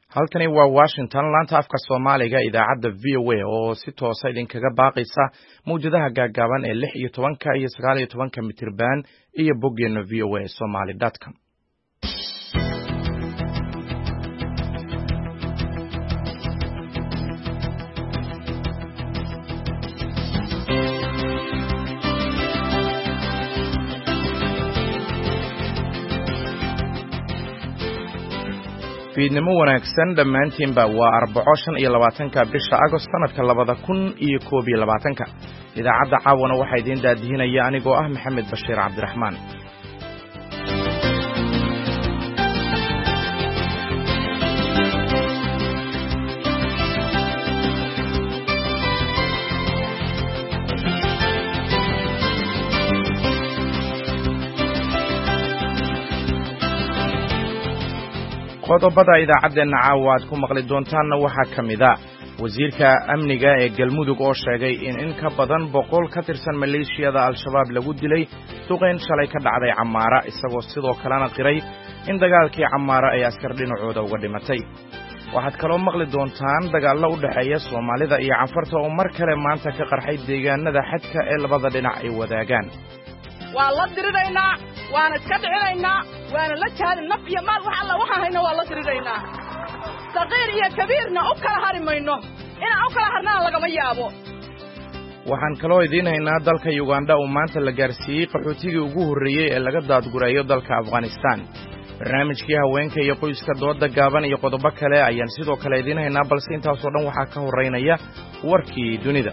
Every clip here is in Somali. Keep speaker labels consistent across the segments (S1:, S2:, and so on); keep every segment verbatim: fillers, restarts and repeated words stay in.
S1: halkani waa Washington laanta afka Soomaaliga idaacadda V O A oo si toos ah idinkaga baaqaysa mawjadaha gaagaaban ee lix iyo tobanka iyo sagaal iyo tobanka mitirban iyo boggeena v o a somali dot com. fiidnimo wanaagsan dhammaantiinba waa arbaco shan iyo labaatanka bisha Agost sanadka labada kun iyo koob iyo labaatanka. idaacadda caawana waxaa idiin daadihinaya anigoo ah Maxamed Bashiir Cabdiraxmaan. qodobada idaacaddeena caawa aad ku maqli doontaanna waxaa ka mid ah wasiirka amniga ee galmudug oo sheegay in in ka badan boqol ka tirsan maleeshiyada al-shabaab lagu dilay duqayn shalay ka dhacday Camaara, isagoo sidoo kalena qiray in dagaalkii Camaara ay askar dhinacooda uga dhimatay. waxaad kaloo maqli doontaan dagaallo u dhexeeya Soomaalida iyo Canfarta oo mar kale maanta ka qarxay deegaanada xadka ee labada dhinac ay wadaagaan.
S2: waa la diriraynaa waana iska dhicinaynaa waana la jaalin naf iyo maal wax alla waxaan hayno waa la diriraynaa saqiir iyo kabiirna u kala hari mayno inaan u kala harnaan lagama yaabo.
S1: waxaan kaloo idiin haynaa dalka Uganda oo maanta la gaarsiiyey qaxootigii ugu horreeyey ee laga daadgurayo dalka Afghanistan. barnaamijkii haweenka iyo qoyska dooda gaaban iyo qodobo kale ayaan sidoo kale idiin haynaa, balse intaasoo dhan waxaa ka horreynaya warkii dunida.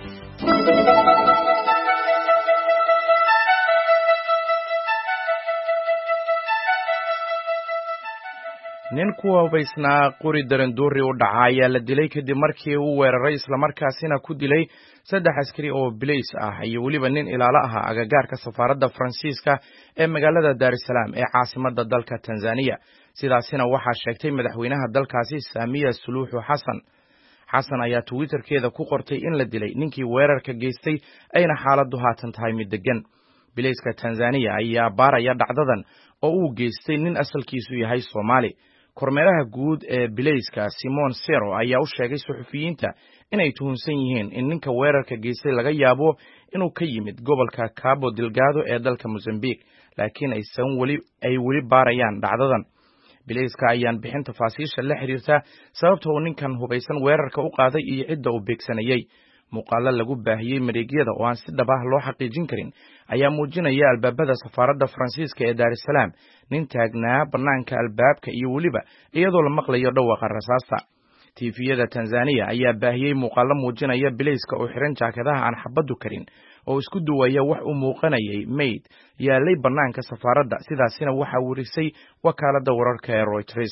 S1: nin ku hubaysnaa qori daranduuri u dhaca ayaa la dilay kadib markii uu weeraray islamarkaasina ku dilay saddex askari oo bilays ah iyo weliba nin ilaalo ahaa agagaarka safaaradda Faransiiska ee magaalada Dar es Salaam ee caasimadda dalka Tanzania. sidaasina waxaa sheegtay madaxweynaha dalkaasi Samia Suluhu Hassan. Hassan ayaa Twitterkeeda ku qortay in la dilay ninkii weerarka geystay ayna xaaladdu haatan tahay mid degan. bilayska Tanzania ayaa baaraya dhacdadan oo uu geystay nin asalkiisu yahay Soomaali. kormeeraha guud ee bilayska Simon Sero ayaa u sheegay suxufiyiinta inay tuhunsan yihiin in ninka weerarka geystay laga yaabo inuu ka yimid gobolka Cabo Delgado ee dalka Mozambique, laakiin aysan weli ay weli baarayaan dhacdadan. bilayska ayaan bixin tafaasiisha la xiriirta sababta uu ninkan hubaysan weerarka u qaaday iyo cidda uu beegsanayay. muuqaalo lagu baahiyey mareegyada oo aan si dhab ah loo xaqiijin karin ayaa muujinaya albaabada safaaradda Faransiiska ee Dar es Salaam nin taagnaa bannaanka albaabka iyo weliba iyadoo la maqlayo dhawaaqa rasaasta. tiifiyada Tanzania ayaa baahiyey muuqaalo muujinaya bilayska oo xiran jaakadaha aan xabaddu karin oo isku duwaya wax u muuqanayay mayd yaalay bannaanka safaaradda. sidaasina waxaa warisay wakaaladda wararka ee Reuters.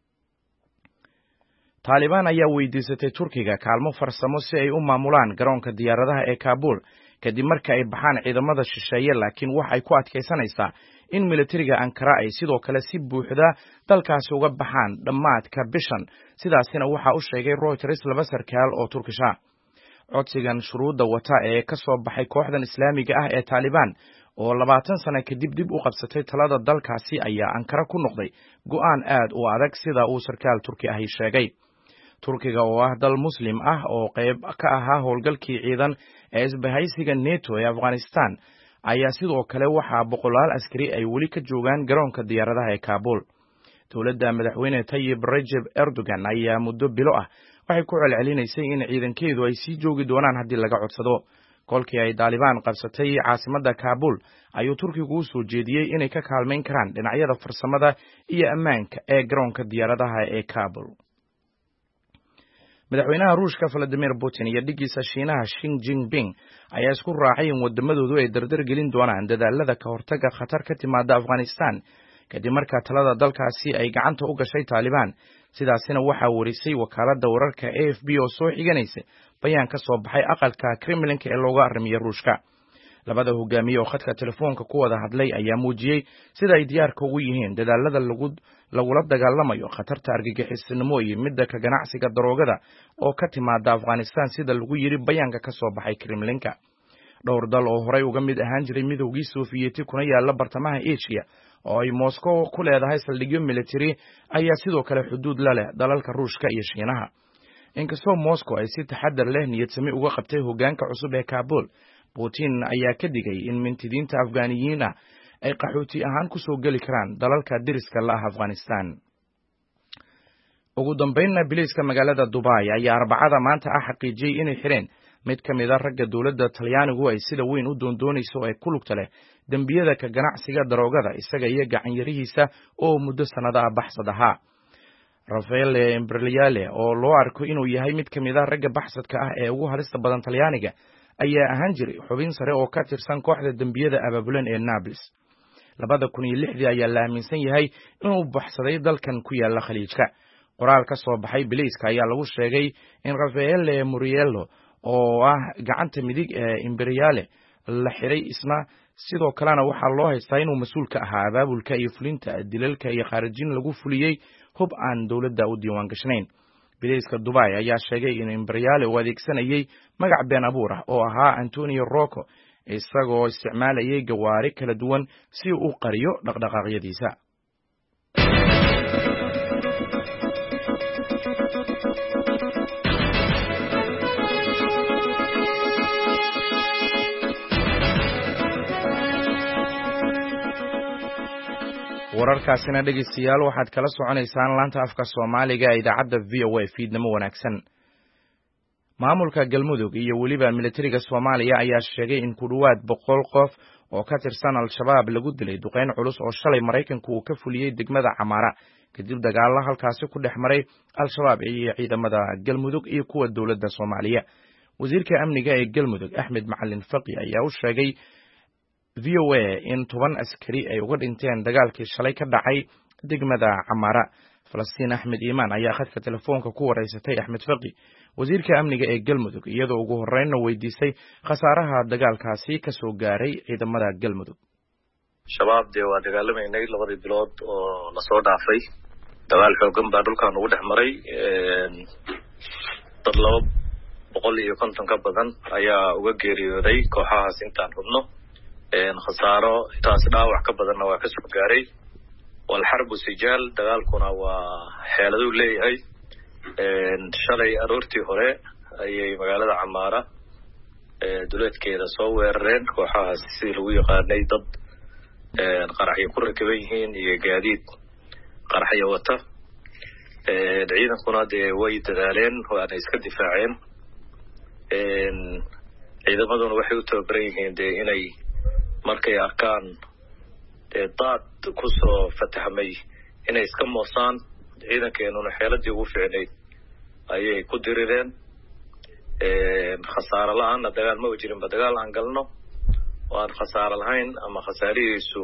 S1: Taliban ayaa weydiisatay Turkiga kaalmo farsamo si ay u maamulaan garoonka diyaaradaha ee Kabul kadib markii ay baxaan ciidamada shisheeye, laakiin waxa ay ku adkaysanaysaa in militariga Ankara ay sidoo kale si buuxda dalkaasi uga baxaan dhammaadka bishan. sidaasina waxa uu sheegay Reuters laba sarkaal oo Turkish ah. codsigan shuruudda wata ee ka soo baxay kooxdan Islaamiga ah ee Taliban oo labaatan sano kadib dib u qabsatay talada dalkaasi ayaa Ankara ku noqday go'aan aad u adag sida uu sarkaal Turki ah sheegay. Turkiga oo ah dal muslim ah oo qayb ka ahaa howlgalkii ciidan ee isbahaysiga NATO ee Afghanistan ayaa sidoo kale waxaa boqolaal askari ay weli ka joogaan garoonka diyaaradaha ee Kabul. dowladda madaxweyne Tayyip Recep Erdogan ayaa muddo bilo ah waxay ku celcelinaysay in ciidankeedu ay sii joogi doonaan haddii laga codsado. kolkii ay Taliban qabsatay caasimadda Kabul ayuu Turkigu u soo jeediyey inay ka kaalmayn karaan dhinacyada farsamada iyo ammaanka ee garoonka diyaaradaha ee Kabul. madaxweynaha Ruushka Vladimir Putin iyo dhigiisa Shiinaha Xi Jinping ayaa isku raacay in wadamadoodu ay dardar gelin doonaan dadaalada ka hortagga khatar ka timaada Afghanistan kadib markaa talada dalkaasi ay gacanta u gashay Taliban. sidaasina waxaa warisay wakaaladda wararka A F B oo soo xiganaysa bayaan ka soo baxay aqalka Kremlin-ka ee looga arrimiyo Ruushka. labada hogaamiye oo khadka telefoonka ku wada hadlay ayaa muujiyey sida ay diyaarka ugu yihiin dadaalada lagu lagula dagaalamayo khatarta argagixisnimo iyo midda ka ganacsiga daroogada oo ka timaada Afghanistan sida lagu yiri bayaanka ka soo baxay Kremlin-ka. dhowr dal oo horay uga mid ahaan jiray midowgii Soviyeeti kuna yaala bartamaha Asia oo ay Moscow ku leedahay saldhigyo military ayaa sidoo kale xuduud la leh dalalka Ruushka iyo Shiinaha. Inkastoo Moscow ay si taxadar leh niyadsami uga qabtay hoggaanka cusub ee Kabul, Putin ayaa ka digay in mintidiinta Afgaaniyiin ah ay qaxooti ahaan ku soo gali karaan dalalka deriska la ah Afghanistan. Ugu dambeynna biliiska magaalada Dubai ayaa Arbacada maanta ah xaqiijiyay inay xireen mid ka mid ah ragga dowladda Talyaanigu ay sida weyn u doondoonayso ee ku lugta leh dambiyada ka ganacsiga daroogada isaga iyo gacan yarihiisa oo muddo sanado ah baxsad ahaa. Raffaele Imperiale oo loo arko inuu yahay mid ka mid ah ragga baxsadka ah ee ugu halista badan Talyaaniga ayaa ahaan jiray xubin sare oo ka tirsan kooxda dambiyada abaabulan ee Naples. labada kun iyo lixdii ayaa la aaminsan yahay inuu baxsaday dalkan ku yaala Khaliijka. Qoraal ka soo baxay biliiska ayaa lagu sheegay in Raffaele Muriello oo ah gacanta midig ee Imperiale la xiray isna sidoo kalena waxaa loo haystaa inuu mas'uul ka ahaa abaabulka iyo fulinta dilalka iyo khaarajin lagu fuliyay hub aan dowladda u diiwaan gashanayn. Biliiska Dubai ayaa sheegay in Imperiale uu adeegsanayay magac been abuur ah oo ahaa Antonio Rocco isagoo isticmaalayay gawaari kala duwan si uu u qariyo dhaqdhaqaaqyadiisa. wararkaasina dhegeystayaal waxaad kala soconaysaan laanta afka Soomaaliga ee idaacadda V O A fiidnimo wanaagsan. Maamulka Galmudug iyo waliba militariga Soomaaliya ayaa sheegay in ku dhawaad boqol qof oo ka tirsan Al-Shabaab lagu dilay duqeyn culus oo shalay Mareykanku uu ka fuliyay degmada Camara kadib dagaal halkaasi ku dhex maray Al-Shabaab iyo ciidamada Galmudug iyo kuwa dowladda Soomaaliya. Wasiirka amniga ee Galmudug Axmed Macalin Faqi ayaa u sheegay V O A in toban askari ay uga dhinteen dagaalkii shalay ka dhacay degmada Camara. Falastiin Axmed Iimaan ayaa khadka telefoonka ku wareysatay Axmed Faqi, wasiirka amniga ee Galmudug, iyadoo ugu horreynna weydiisay khasaaraha dagaalkaasi ka soo gaaray ciidamada Galmudug.
S3: Shabaab de waa dagaalameynay labadii bilood oo la soo dhaafay. Dagaal xooggan baa dhulkan ugu dhex maray. Dad laba boqol iyo konton ka badan ayaa uga geeriyooday kooxahaas intaan hubno. khasaaro taas dhaawac ka badanna waa ka soo gaaray. wal harbu sijaal dagaalkuna waa xeeladu leeyahay. shalay aroortii hore ayay magaalada Camara duleedkeeda soo weerareen kooxahaas si lagu yaqaanay dad qaraxyo ku rakaban yihiin iyo gaadiid qaraxyo wata. ciidankuna dee way dadaaleen waana iska difaaceen. ciidamaduna waxay u tababaran yihiin dee inay markay arkaan daad ku soo fatahmay inay iska moosaan. ciidankeenuna xeeladii ugu fiicnayd ayay ku dirireen. khasaaro la'aanna dagaal ma jirinba. dagaal aan galno oo aan khasaaro lahayn ama khasaarihiisu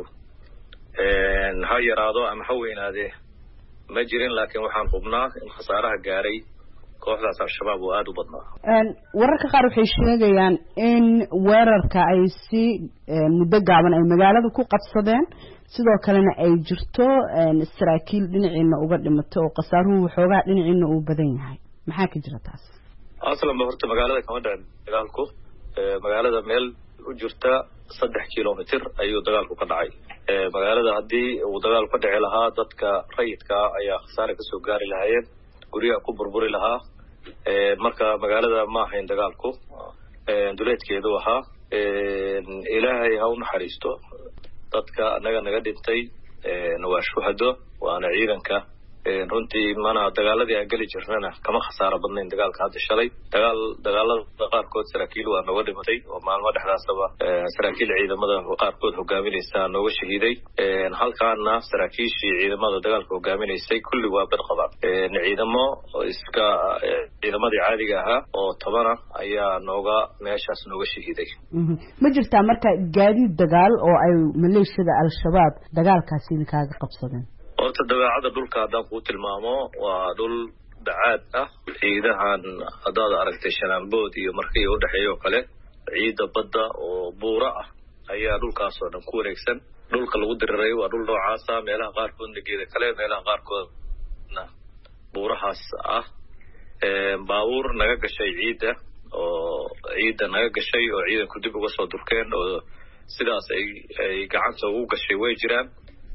S3: ha yaraado ama ha weynaadee ma jirin, laakiin waxaan hubnaa in khasaaraha gaaray kooxdaas Al-Shabaab oo aad u badnaa.
S4: wararka qaar waxay sheegayaan in weerarka ay si muddo gaaban ay magaalada ku qabsadeen, sidoo kalena ay jirto saraakiil dhinaciina uga dhimatay oo khasaaruhu waxoogaa dhinaciina uu badan yahay. maxaa ka jira taas?
S3: aslan ba horta magaalada kama dhicin dagaalku. magaalada meel u jirta saddex kilomitir ayuu dagaalku ka dhacay. magaalada haddii uu dagaal ka dhici lahaa dadka rayidka ayaa khasaare ka soo gaari lahaayeen, guriga ku burburi lahaa. marka magaalada ma ahayn dagaalku, duleedkeedu ahaa. ilaahay ha u naxariisto dadka anaga naga dhintay waa shuhado waana ciidanka. runtii mana dagaaladii aan geli jirnana kama khasaaro badnayn dagaalka hadda shalay. dagaal dagaalada qaarkood saraakiil waa nooga dhimatay oo maalmo dhexdaasaba saraakiil ciidamada qaarkood hogaaminaysa nooga shahiiday. halkaana saraakiishii ciidamada dagaalka hogaaminaysay kulli waa bad qabaan. ciidamo iska ciidamadii caadiga ahaa oo tobana ayaa nooga meeshaas nooga shahiiday.
S4: ma jirtaa marka gaadiid dagaal oo ay maleeshiyada Al-Shabaab dagaalkaasi kaaga qabsadeen?
S3: horta dabeecada dhulka haddaan kuu tilmaamo waa dhul bacaad ah. ciidahan haddaad aragtay Shanaanbood iyo markii u dhexeeyo kale ciida badda oo buura ah ayaa dhulkaas oo dhan ku wareegsan. dhulka lagu diriray waa dhul noocaas ah. meelaha qaarkoodna geeda kale, meelaha qaarkoodna buurahaas ah. baabuur naga gashay ciidda oo ciidda naga gashay oo ciidanku dib uga soo durkeen oo sidaas ay ay gacanta ugu gashay way jiraan.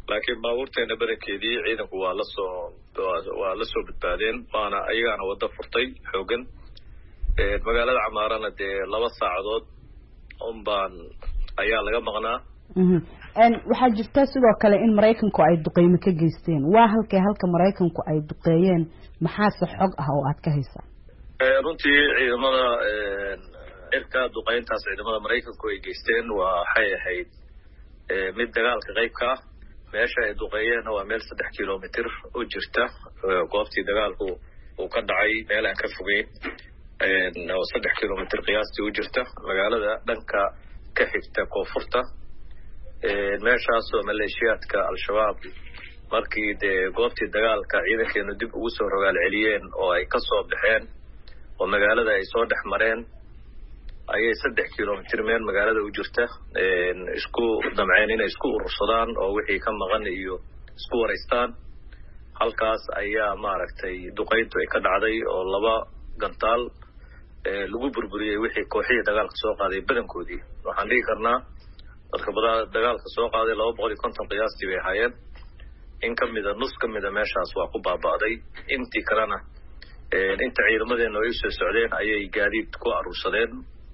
S3: laakiin baabuurteena badankeedii ciidanku waa la soo waa la soo badbaadeen waana ayagaana wada furtay xoogan magaalada Camaarana dee laba saacadood un baan ayaa laga maqnaa
S4: een waxa jirta sidoo kale in Mareykanku ay duqeymo ka geysteen waa halkee halka Mareykanku ay duqeeyeen maxaa se xog ah oo aad ka haysaa
S3: ee runtii ciidamada ee irka duqeyntaas ciidamada Mareykanku ay geysteen waa waxay ahayd ee mid dagaalka qaybka meesha ay duqeeyeen waa meel saddex kiiloomitir u jirta goobtii dagaalku uu ka dhacay meel aan ka fogeyn ee saddex kiiloomitir qiyaastii u jirta magaalada dhanka ka xigta koonfurta ee meeshaas oo maleeshiyaadka al-shabaab markii dee goobtii dagaalka ciidankeenu dib ugu soo rogaal celiyeen oo ay ka soo baxeen oo magaalada ay soo dhex mareen ayay saddex kiiloomitir meel magaalada u jirta ee isku damceen inay isku urursadaan oo wixii ka maqan iyo isku wareystaan halkaas ayaa maaragtay duqeyntu ay ka dhacday oo laba gantaal ee lagu burburiyay wixii kooxihii dagaalka soo qaaday badankoodii waxaan dhigi karnaa dadka badan dagaalka soo qaaday laba boqol iyo konton qiyaastii bay hayeen in kamida nus kamida meeshaas waa ku baaba'day intii kalena ee inta ciidamadeena ay soo socdeen ayay gaadiid ku arursadeen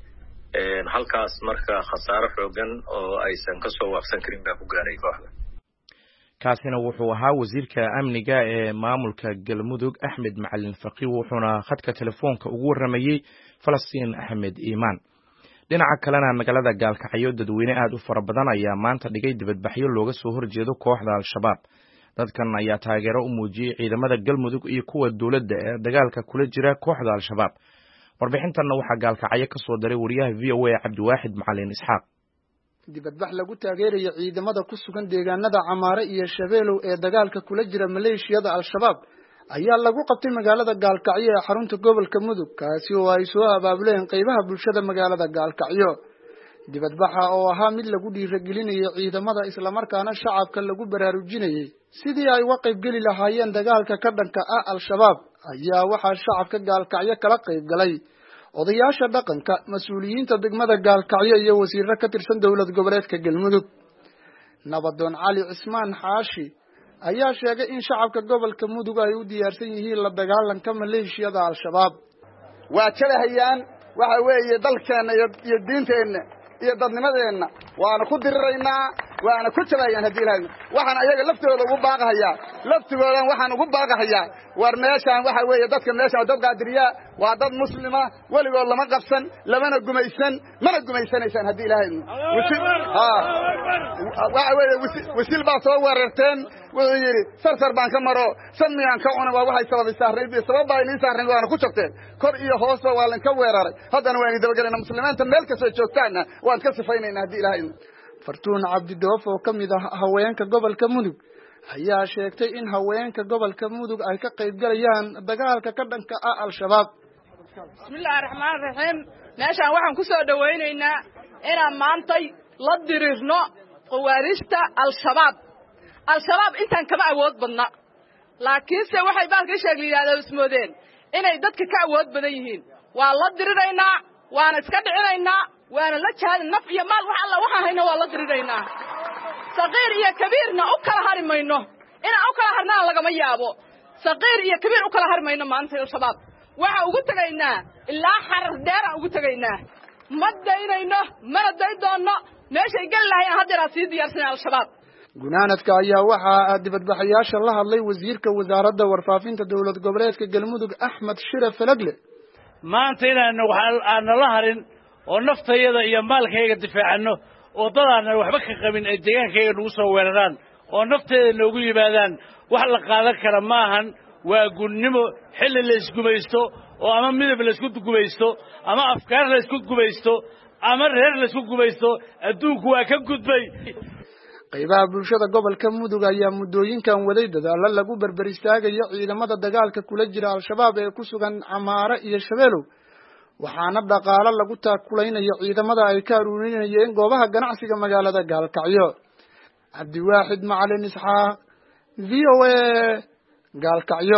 S3: ee halkaas marka khasaaro xoogan oo aysan ka soo waaqsan karin baa ku gaaray kooxda
S1: kaasina wuxuu ahaa wasiirka amniga ee maamulka Galmudug Axmed Macalin Faqi wuxuuna khadka telefoonka ugu waramayay Falastiin Axmed Iimaan dhinaca kalena magaalada Gaalkacyo dadweyne aad u fara badan ayaa maanta dhigay dibadbaxyo looga soo horjeedo kooxda al-shabaab dadkan ayaa taageero u muujiyay ciidamada Galmudug iyo kuwa dawladda ee dagaalka kula jira kooxda al-shabaab warbixintan waxa Gaalkacyo ka soo daray wariyaha V O A Cabdiwaaxid Macalin Isxaaq
S5: dibadbax lagu taageerayo ciidamada ku sugan deegaanada Camaare iyo Shabeelow ee dagaalka kula jira maleeshiyada al-shabaab ayaa lagu qabtay magaalada Gaalkacyo ee xarunta gobolka Mudug kaasi oo ay soo abaabuleen qaybaha bulshada magaalada Gaalkacyo dibadbaxa oo ahaa mid lagu dhiirigelinayo ciidamada isla markaana shacabka lagu baraarujinayay sidii ay uga qayb gali lahaayeen dagaalka ka dhanka ah al-shabaab ayaa waxa shacabka Gaalkacyo kala qayb galay odayaasha dhaqanka mas'uuliyiinta degmada Gaalkacyo iyo wasiirro ka tirsan dawlad goboleedka Galmudug Nabadoon Cali Cismaan Xaashi ayaa sheegay in shacabka gobolka Mudug ay u diyaarsan yihiin la dagaalanka maleeshiyada al-shabaab
S6: waa jalahayaan waxa weeye dalkeena iyo diinteena iyo dadnimadeena waana ku diriraynaa waana ku jabayaan hadii ilaahay waxaan ayaga laftooda ugu baaqayaa laftoodan waxaan ugu baaqayaa war meeshaan waxa weeye dadka meeshaan dad qaadiriya waa dad muslima waligood lama qabsan lamana gumaysan mana gumaysanaysan hadii ilaahay ha waxa weeye wasiil baa soo weerarteen wuxuu yiri sarsar baan ka maro samiyaan ka cunay waa waxay sababay saarnaydi sabab ay in saarnay waana ku jirteen kor iyo hoosba waa lan ka weeraray haddana waan dabagalina muslimiinta meel ka soo joogtaana waan ka sifaynayna hadii ilaahay Fartuun Cabdi Doof oo kamid ah haweenka gobolka Mudug ayaa sheegtay in haweenka gobolka Mudug ay ka qayb galayaan dagaalka ka dhanka ah al-shabaab
S2: Bismillahir Rahmaanir Rahiim meeshaan waxaan ku soo dhaweynaynaa inaan maantay la dirirno qawaarista al-shabaab al-shabaab intaan kama awood badna laakiin se waxay baalka sheegayaan ismoodeen inay dadka ka awood badan yihiin waa la diriraynaa waana iska dhicinaynaa waana la jaadin naf iyo maal wax alla waxa hayna waa la diriraynaa saqiir iyo kabiirna u kala harimayno ina u kala harnaa laga ma yaabo saqiir iyo kabiir u kala harimayno maanta al-shabaab waxa ugu tagaynaa ilaa xarar dheer ugu tagaynaa madaynayno maraday doonno meeshay gal lahayn hadda sii diyaarsan al-shabaab
S5: gunaanadka ayaa waxa dibadbaxayaasha la hadlay wasiirka wasaaradda warfaafinta dawlad goboleedka Galmudug Axmed Shire Falagle
S7: maanta inaan waxaan la harin oo naftayada iyo maalkayga difaacano oo dadana waxba ka qabin ay deegaankayga nagu soo weeraraan oo nafteeda noogu yimaadaan wax la qaadan kara maahan waa gunnimo xilli la isgumaysto oo ama midab la isku gumaysto ama afkaar la isku gumaysto ama reer la isku gumaysto adduunku waa ka gudbay
S5: qaybaha bulshada gobolka Mudug ayaa muddooyinkan waday dadaal lagu barbar istaagayo ciidamada dagaalka kula jira al-shabaab ee ku sugan Camaare iyo Shabeelow waxaana dhaqaale lagu taakulaynayo ciidamada ay ka aruurinayeen goobaha ganacsiga magaalada Gaalkacyo Cabdiwaaxid Macalin Isxaaq V O A Gaalkacyo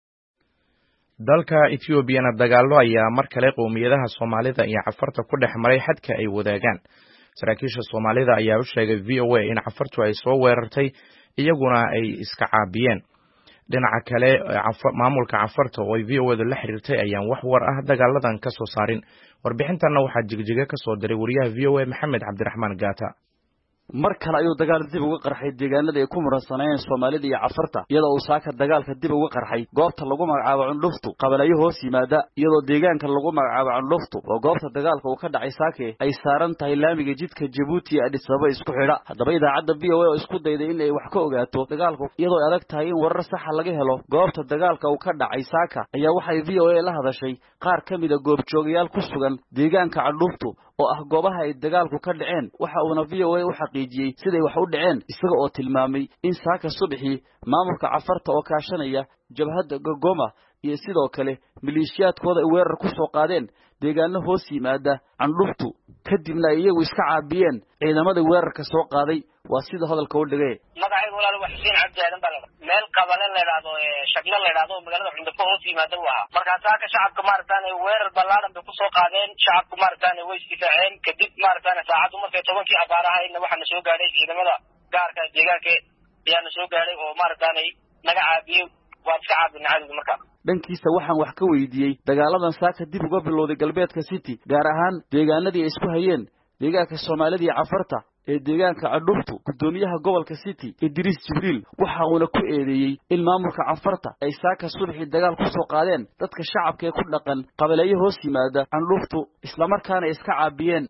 S1: dalka Ethiopia dagaallo ayaa mar kale qowmiyadaha Soomaalida iyo Cafarta ku dhex maray xadka ay wadaagaan saraakiisha Soomaalida ayaa u sheegay V O A in Cafartu ay soo weerartay iyaguna ay iska caabiyeen. dhinaca kale maamulka Cafarta oo V O A la xiriirtay ayaan wax war ah dagaaladan ka soo saarin. warbixintan waxaa jigjiga ka soo diray wariyaha V O A Maxamed Cabdiraxmaan Gaata.
S8: mar kale ayuu dagaal dib uga qarxay deegaanada ay ku muransanayeen Soomaalida iyo Cafarta iyadoo uu saaka dagaalka dib uga qarxay goobta lagu magacaabo Cundhuftu qabalayo hoos yimaada iyadoo deegaanka lagu magacaabo Cundhuftu oo goobta dagaalka uu ka dhacay saake ay saaran tahay laamiga jidka Djibouti ee Addis Ababa isku xidha. haddaba idaacadda V O A oo isku dayday in ay wax ka ogaato dagaalku iyadoo adag tahay in warar sax laga helo goobta dagaalka uu ka dhacay saaka ayaa waxay V O A la hadashay qaar kamid ah goobjoogayaal ku sugan deegaanka Cundhuftu oo ah goobaha ay dagaalku ka dhaceen. waxa uuna V O A u xaqiijiyay siday wax u dhaceen isaga oo tilmaamay in saaka subaxii maamulka Cafarta oo kaashanaya jabhadda Gogoma iyo sidoo kale maleeshiyaadkooda ay weerar ku soo qaadeen deegaano hoos yimaada Cundhuftu kadibna iyagu iska caabiyeen ciidamada weerarka soo qaaday. waa sida hadalka u dhigay
S9: magacaygu walaal wax Xuseen Cabdi Aadan baa meel qabale la yiraahdo shaqla la yiraahdo magaalada Cundhuftu hoos yimaada waa marka saaka shacabka maartaan ay weerar ballaaran ku soo qaadeen shacabku maartaan way istifaaceen kadib maartaan saacadu markay tobankii abaaraha in waxa soo gaaray ciidamada gaarka deegaanka ayaa soo gaaray oo maartaan ay naga caabiyay waa iska caabin caadi marka.
S8: dhankiisa waxaan wax ka weydiiyay dagaaladan saaka dib uga bilowday galbeedka City gaar ahaan deegaanadii ay isku hayeen deegaanka Soomaalida iyo Cafarta ee deegaanka Cundhuftu. gudoomiyaha gobolka City Idris Jibril waxa uu ku eedeeyay in maamulka Cafarta ay saaka subaxii dagaal ku soo qaadeen dadka shacabka ee ku dhaqan qabaleeyo hoos yimaada Cundhuftu isla markaana iska caabiyeen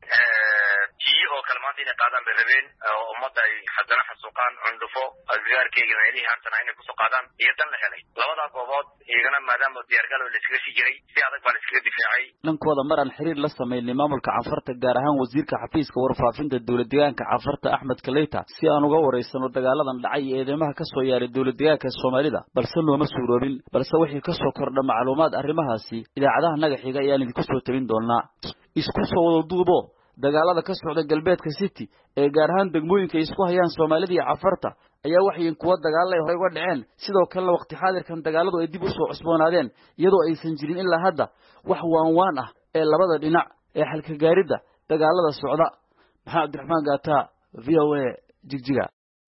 S9: oo kalmaantiina qaadan beelabeen oo ummadda ay haddana xasuuqaan Cundhufo agagaarkeega meelihii hartana inay kusoo qaadaan iyo tan la helay labada goobood iyagana maadaama diyaargalo la iskaga sii jiray si adag baa la iskaga difaacay.
S8: dhankooda mar aan xiriir la sameynay maamulka Cafarta gaar ahaan wasiirka xafiiska warfaafinta dowlad deegaanka Cafarta Axmed Kaleyta si aan uga wareysano dagaaladan dhacay ee eedeymaha ka soo yaaray dowlad deegaanka Soomaalida balse looma suuroobin balse wixii ka soo kordha macluumaad arrimahaasi idaacadaha naga xiga ayaan idinku soo tabin doonaa. isku soo wada duubo dagaalada ka socda galbeedka City ee gaar ahaan degmooyinka isku hayaan Soomaalida iyo Cafarta ayaa waxay kuwa dagaalay hore uga dhaceen sidoo kale waqti xaadirkan dagaaladu ay dib u soo cusboonaadeen iyadoo aysan jirin ilaa hadda wax waan waan ah ee labada dhinac ee xalka gaaridda dagaalada socda. Maxamed Cabdiraxmaan Gaata V O A Jigjiga.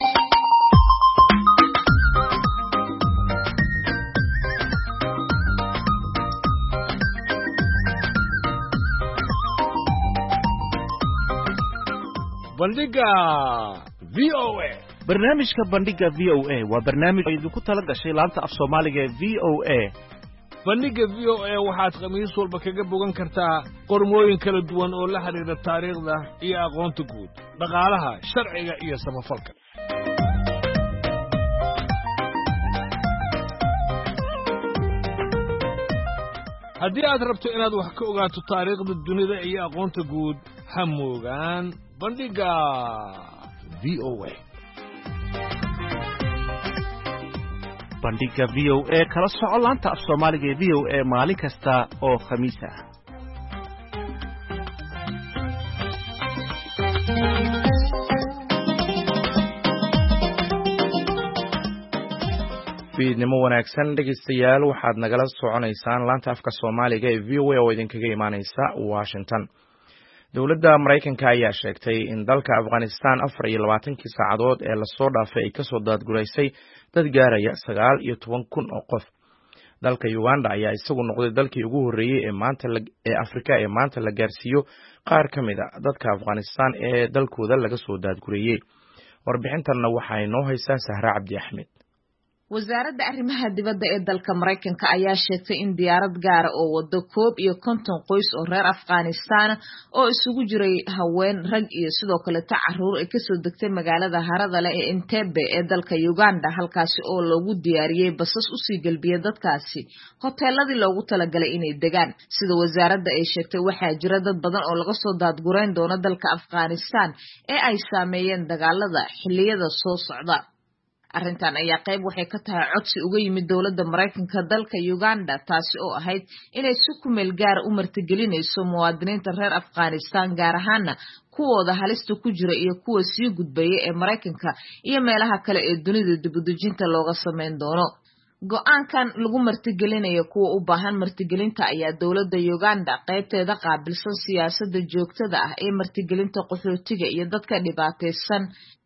S10: bandhiga V O A.
S11: barnaamijka bandhiga V O A waa barnaamij idinku tala gashay laanta af Soomaaliga ee V O A.
S10: bandhiga V O A waxaad khamiis walba kaga bogan kartaa qormooyin kala duwan oo la xiriira taariikhda iyo aqoonta guud, dhaqaalaha, sharciga iyo samafalka. haddii aad rabto inaad wax ka ogaato taariikhda dunida iyo aqoonta guud ha moogaan bandhiga V O A.
S11: bandhiga V O A kala soco laanta af Soomaaliga ee V O A maalin kasta oo khamiis ah.
S1: fiidnimo wanaagsan dhegeystayaal waxaad nagala soconaysaan laanta afka Soomaaliga ee V O A oo idinkaga imaanaysa Washington. dowladda Mareykanka ayaa sheegtay in dalka Afghanistan afar iyo labaatankii saacadood ee la soo dhaafay ay ka soo daadguraysay dad gaaraya sagaal iyo toban kun oo qof. dalka Uganda ayaa isagu noqday dalkii ugu horreeyay ee maanta ee Afrika ee maanta la gaarsiiyo qaar ka mid ah dadka Afghanistan ee dalkooda laga soo daadgurayay. warbixintanna waxaa inoo haysaa Sahra Cabdi Axmed.
S12: wasaaradda arrimaha dibadda ee dalka Mareykanka ayaa sheegtay in diyaarad gaar ah oo wado koob iyo konton qoys oo reer Afghanistan oo isugu jiray haween, rag iyo sidoo kale caruur ay ka soo degtay magaalada harada leh ee Entebbe ee dalka Uganda, halkaasi oo loogu diyaariyay basas u sii galbiya dadkaasi hoteeladii loogu talagalay inay degaan. sida wasaaradda ay sheegtay waxaa jira dad badan oo laga soo daadgurayn doono dalka Afghanistan ee ay saameeyeen dagaalada xilliyada soo socda. arrintan ayaa qayb waxay ka tahay codsi uga yimid dowladda Mareykanka dalka Uganda, taasi oo ahayd inay si ku meel gaar u martigelinayso muwaadiniinta reer Afghanistan gaar ahaan kuwooda halista ku jira iyo kuwa sii gudbaya ee Mareykanka iyo meelaha kale ee dunida dib u dejinta looga sameyn doono. go'aankan lagu martigelinayo kuwa u baahan martigelinta ayaa dowladda Uganda qaybteeda qaabilsan siyaasadda joogtada ah ee martigelinta qaxootiga iyo dadka dhibaataysan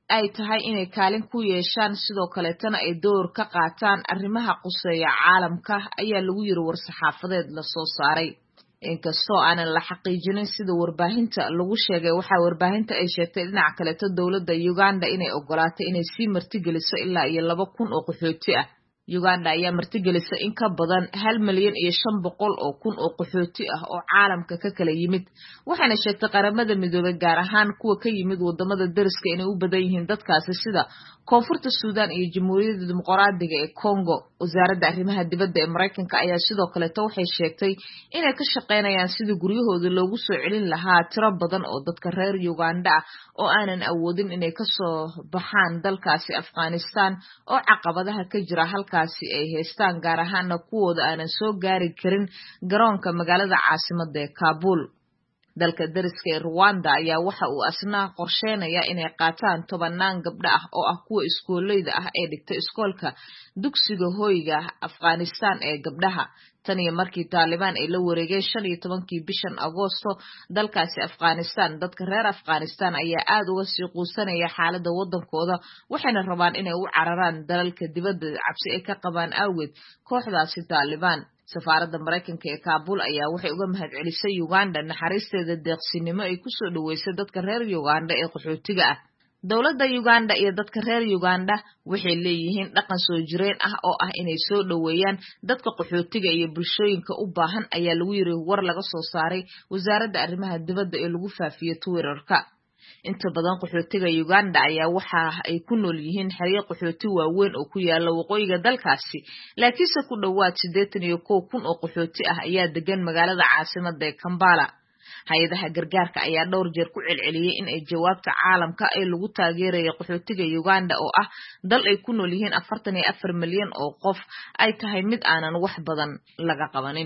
S12: ay tahay inay kaalin ku yeeshaan sidoo kaleetana ay door ka qaataan arrimaha quseeya caalamka ayaa lagu yiri war-saxaafadeed la soo saaray. inkastoo aanan la xaqiijinin sida warbaahinta lagu sheegay waxaa warbaahinta ay sheegtay dhinaca kaleeto dowladda Uganda inay ogolaatay inay sii martigeliso ilaa iyo laba kun oo qaxooti ah. Uganda ayaa martigelisa in ka badan hal milyan iyo shan boqol oo kun oo qaxooti ah oo caalamka ka kala yimid waxaana sheegtay qaramada midoobay gaar ahaan kuwa ka yimid wadamada dariska inay u badan yihiin dadkaasi sida koonfurta Suudaan iyo Jamhuuriyadda Dimuqraadiga ee Congo. Wasaaradda arrimaha dibadda ee Mareykanka ayaa sidoo kale waxay sheegtay inay ka shaqeynayaan sidii guryahooda loogu soo celin lahaa tiro badan oo dadka reer Uganda ah oo aanan awoodin inay ka soo baxaan dalkaasi Afghanistan oo caqabadaha ka jira halkaasi ay haystaan gaar ahaan kuwooda aanan soo gaari karin garoonka magaalada caasimadda ee Kabul. dalka dariska ee Rwanda ayaa waxa uu asna qorsheynaya inay qaataan tobanaan gabdho ah oo ah kuwa iskooleyda ah ee dhigta iskoolka dugsiga hoyga Afghanistan ee gabdhaha tan iyo markii Taliban ay la wareegay shan iyo tobankii bishan Agoosto dalkaasi Afghanistan. dadka reer Afghanistan ayaa aad uga sii quusanaya xaaladda wadankooda waxayna rabaan inay u cararaan dalalka dibadda cabsi ay ka qabaan awgeed kooxdaasi Taliban. Safaaradda Mareykanka ee Kabul ayaa waxay uga mahadcelisay Uganda naxariisteeda deeqsinimo ay ku soo dhaweysay dadka reer Uganda ee qaxootiga ah. Dowladda Uganda iyo dadka reer Uganda waxay leeyihiin dhaqan soo jireen ah oo ah inay soo dhaweeyaan dadka qaxootiga iyo bulshooyinka u baahan ayaa lagu yiri war laga soo saaray wasaaradda arrimaha dibadda ee lagu faafiyay Twitter-ka. inta badan qaxootiga Uganda ayaa waxa ay ku nool yihiin xeryo qaxooti waaweyn oo ku yaala waqooyiga dalkaasi laakiinse ku dhawaad siddeetan iyo kow kun oo qaxooti ah ayaa degan magaalada caasimadda ee Kampala. hay'adaha gargaarka ayaa dhowr jeer ku celceliyay in ay jawaabta caalamka ay lagu taageerayo qaxootiga Uganda oo ah dal ay ku nool yihiin afartan iyo afar milyan oo qof ay tahay mid aanan wax badan laga qabanin.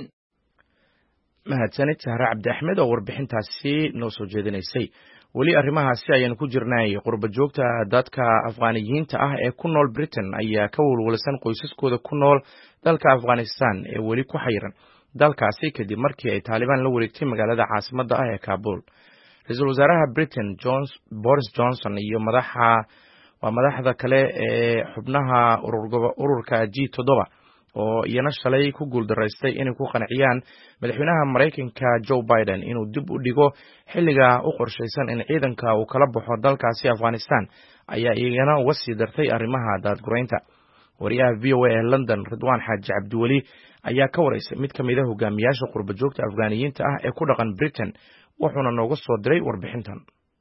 S1: mahadsanid Sahra Cabdi Axmed oo warbixintaasi noo soo jeedinaysay. weli arrimahaasi ayaan ku jirnay qurba joogta dadka Afgaaniyiinta ah ee ku nool Britain ayaa ka walwalsan qoysaskooda ku nool dalka Afghanistan ee weli ku xayiran dalkaasi kadib markii ay Taliban la wareegtay magaalada caasimadda ah ee Kabul. Ra'iisul Wasaaraha Britain Jones Boris Johnson iyo madaxa waa madaxda kale ee xubnaha ururka G todoba oo iyana shalay ku guuldareystay inay ku qanciyaan madaxweynaha Mareykanka Joe Biden inuu dib u dhigo xilliga u qorsheysan in ciidanka uu kala baxo dalkaasi Afghanistan ayaa iyana uga sii dartay arrimaha daadgureynta. wariyaha V O A ee London Ridwan Xaaji Cabdiweli ayaa ka wareysay mid kamid ah hogaamiyaasha qurba joogta Afgaaniyiinta ah ee ku dhaqan Britain wuxuuna nooga soo diray warbixintan.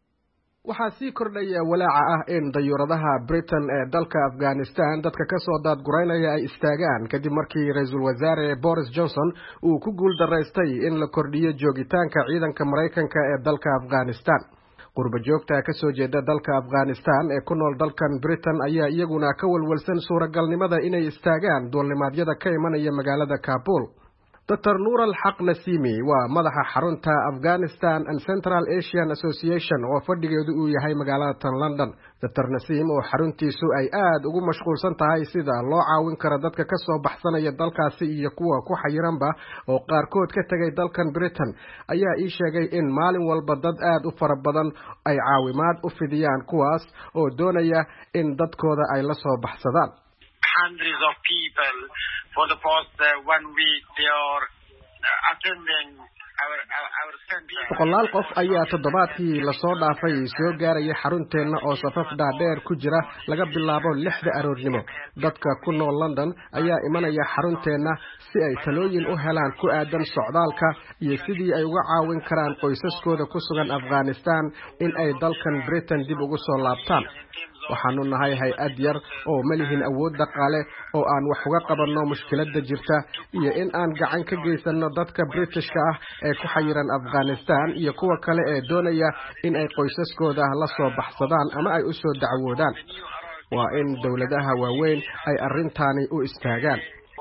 S13: waxaa sii kordhaya walaaca ah in dayuuradaha Britain ee dalka Afghanistan dadka ka soo daadgureynaya ay istaagaan kadib markii ra'iisul wasaare Boris Johnson uu ku guuldareystay in la kordhiyo joogitaanka ciidanka Mareykanka ee dalka Afghanistan. qurba joogta ka soo jeeda dalka Afghanistan ee ku nool dalkan Britain ayaa iyaguna ka walwalsan suuragalnimada inay istaagaan duulimaadyada ka imanaya magaalada Kabul. Doctor Nur al-Haq Nasimi waa madaxa xarunta Afghanistan and Central Asian Association oo fadhigeedu uu yahay magaalada London. Doctor Nasim oo xaruntiisu ay aad ugu mashquulsan tahay sida loo caawin karo dadka ka soo baxsanaya dalkaasi iyo kuwa ku xayiranba oo qaarkood ka tagay dalkan Britain ayaa ii sheegay in maalin walba dad aad u fara badan ay caawimaad u fidiyaan kuwaas oo doonaya in dadkooda ay la soo baxsadaan.
S14: Hundreds of people for the past uh, one week they are uh, attending our our, our center.
S13: boqolaal qof ayaa toddobaadkii la soo dhaafay soo gaaraya xarunteena oo safaf dhaadheer ku jira laga bilaabo lixda aroornimo. dadka ku nool London ayaa imanaya xarunteena si ay talooyin u helaan ku aadan socdaalka iyo sidii ay uga caawin karaan qoysaskooda ku sugan Afghanistan in ay dalkan Britain dib ugu soo laabtaan. waxaanu nahay hay'ad yar oo ma lihin awood dhaqaale oo aan wax uga qabanno mushkiladda jirta iyo in aan gacan ka geysano dadka Britishka ah ee ku xayiran Afghanistan iyo kuwa kale ee doonaya in ay qoysaskooda la soo baxsadaan ama ay u soo dacwoodaan. waa in dawladaha waaweyn ay arrintaani u istaagaan.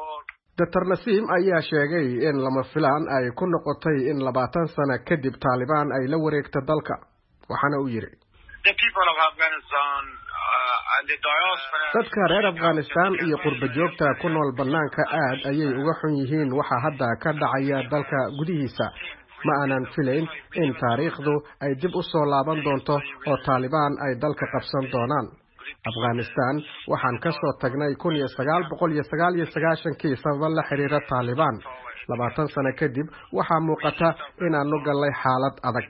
S13: Doctor Nasim ayaa sheegay in lama filaan ay ku noqotay in labaatan sano kadib Taliban ay la wareegto dalka. waxaana uu yiri dadka reer Afghanistan iyo qurba joogta ku nool banaanka aad ayay uga xun yihiin waxa hadda ka dhacaya dalka gudihiisa. ma aanan filayn in taariikhdu ay dib u soo laaban doonto oo taalibaan ay dalka qabsan doonaan afghanistan waxaan ka soo tagnay kun iyo sagaal boqol iyo sagaal iyo sagaashankii sababa la xiriira taalibaan labaatan sano kadib waxaa muuqata inaanu gallay xaalad adag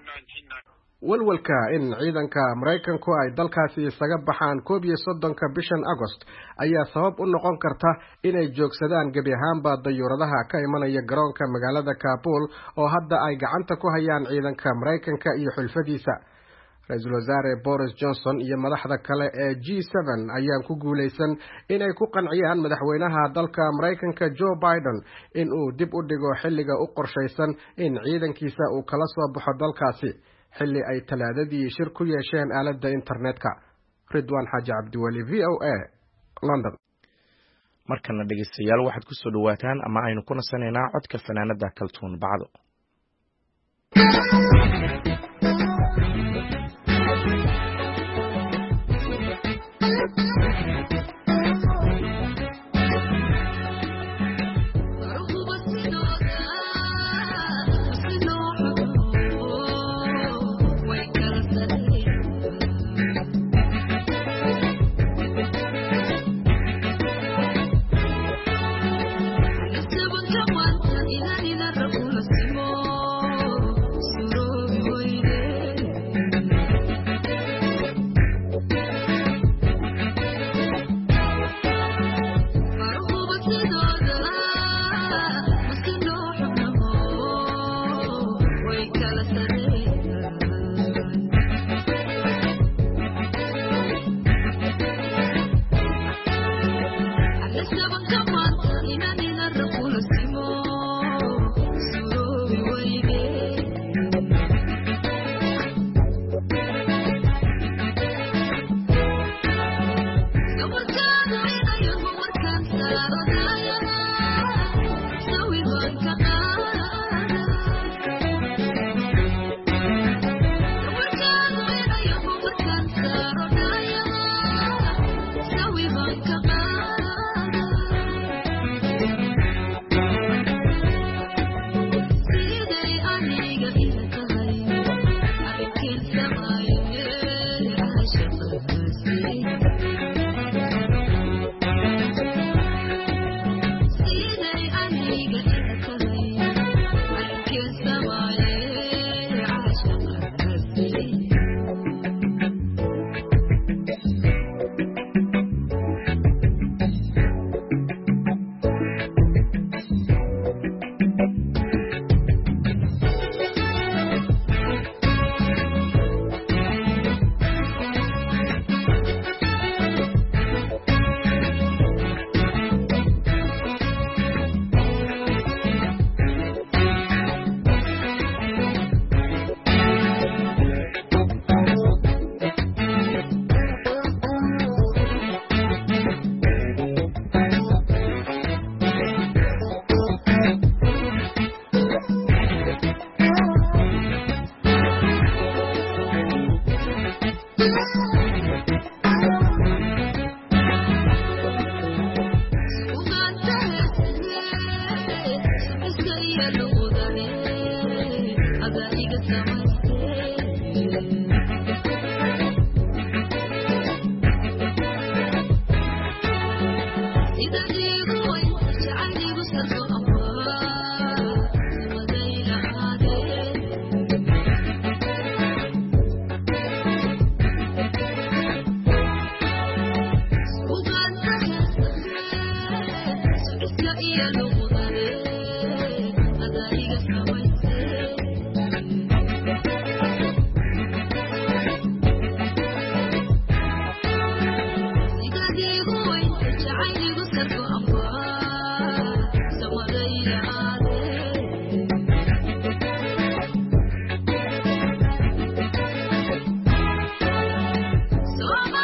S13: walwalka in ciidanka Mareykanku ay dalkaasi isaga baxaan koob iyo soddonka bishan Agost ayaa sabab u noqon karta inay joogsadaan gebi ahaanba dayuuradaha ka imanaya garoonka magaalada Kabul oo hadda ay gacanta ku hayaan ciidanka Mareykanka iyo xulfadiisa Ra'iisul Wasaare Boris Johnson iyo madaxda kale ee G seven ayaan ku guuleysan inay ku qanciyaan madaxweynaha dalka Mareykanka Joe Biden in uu dib u dhigo xilliga u qorshaysan in ciidankiisa uu kala soo baxo dalkaasi xilli ay talaadadii shir ku yeesheen aaladda internetka Ridwan Xaaji Cabdiwali V O A London
S1: markana dhageystayaal waxaad ku soo dhawaataan ama aynu ku nasanaynaa codka fanaanada Kaltuun Bacdo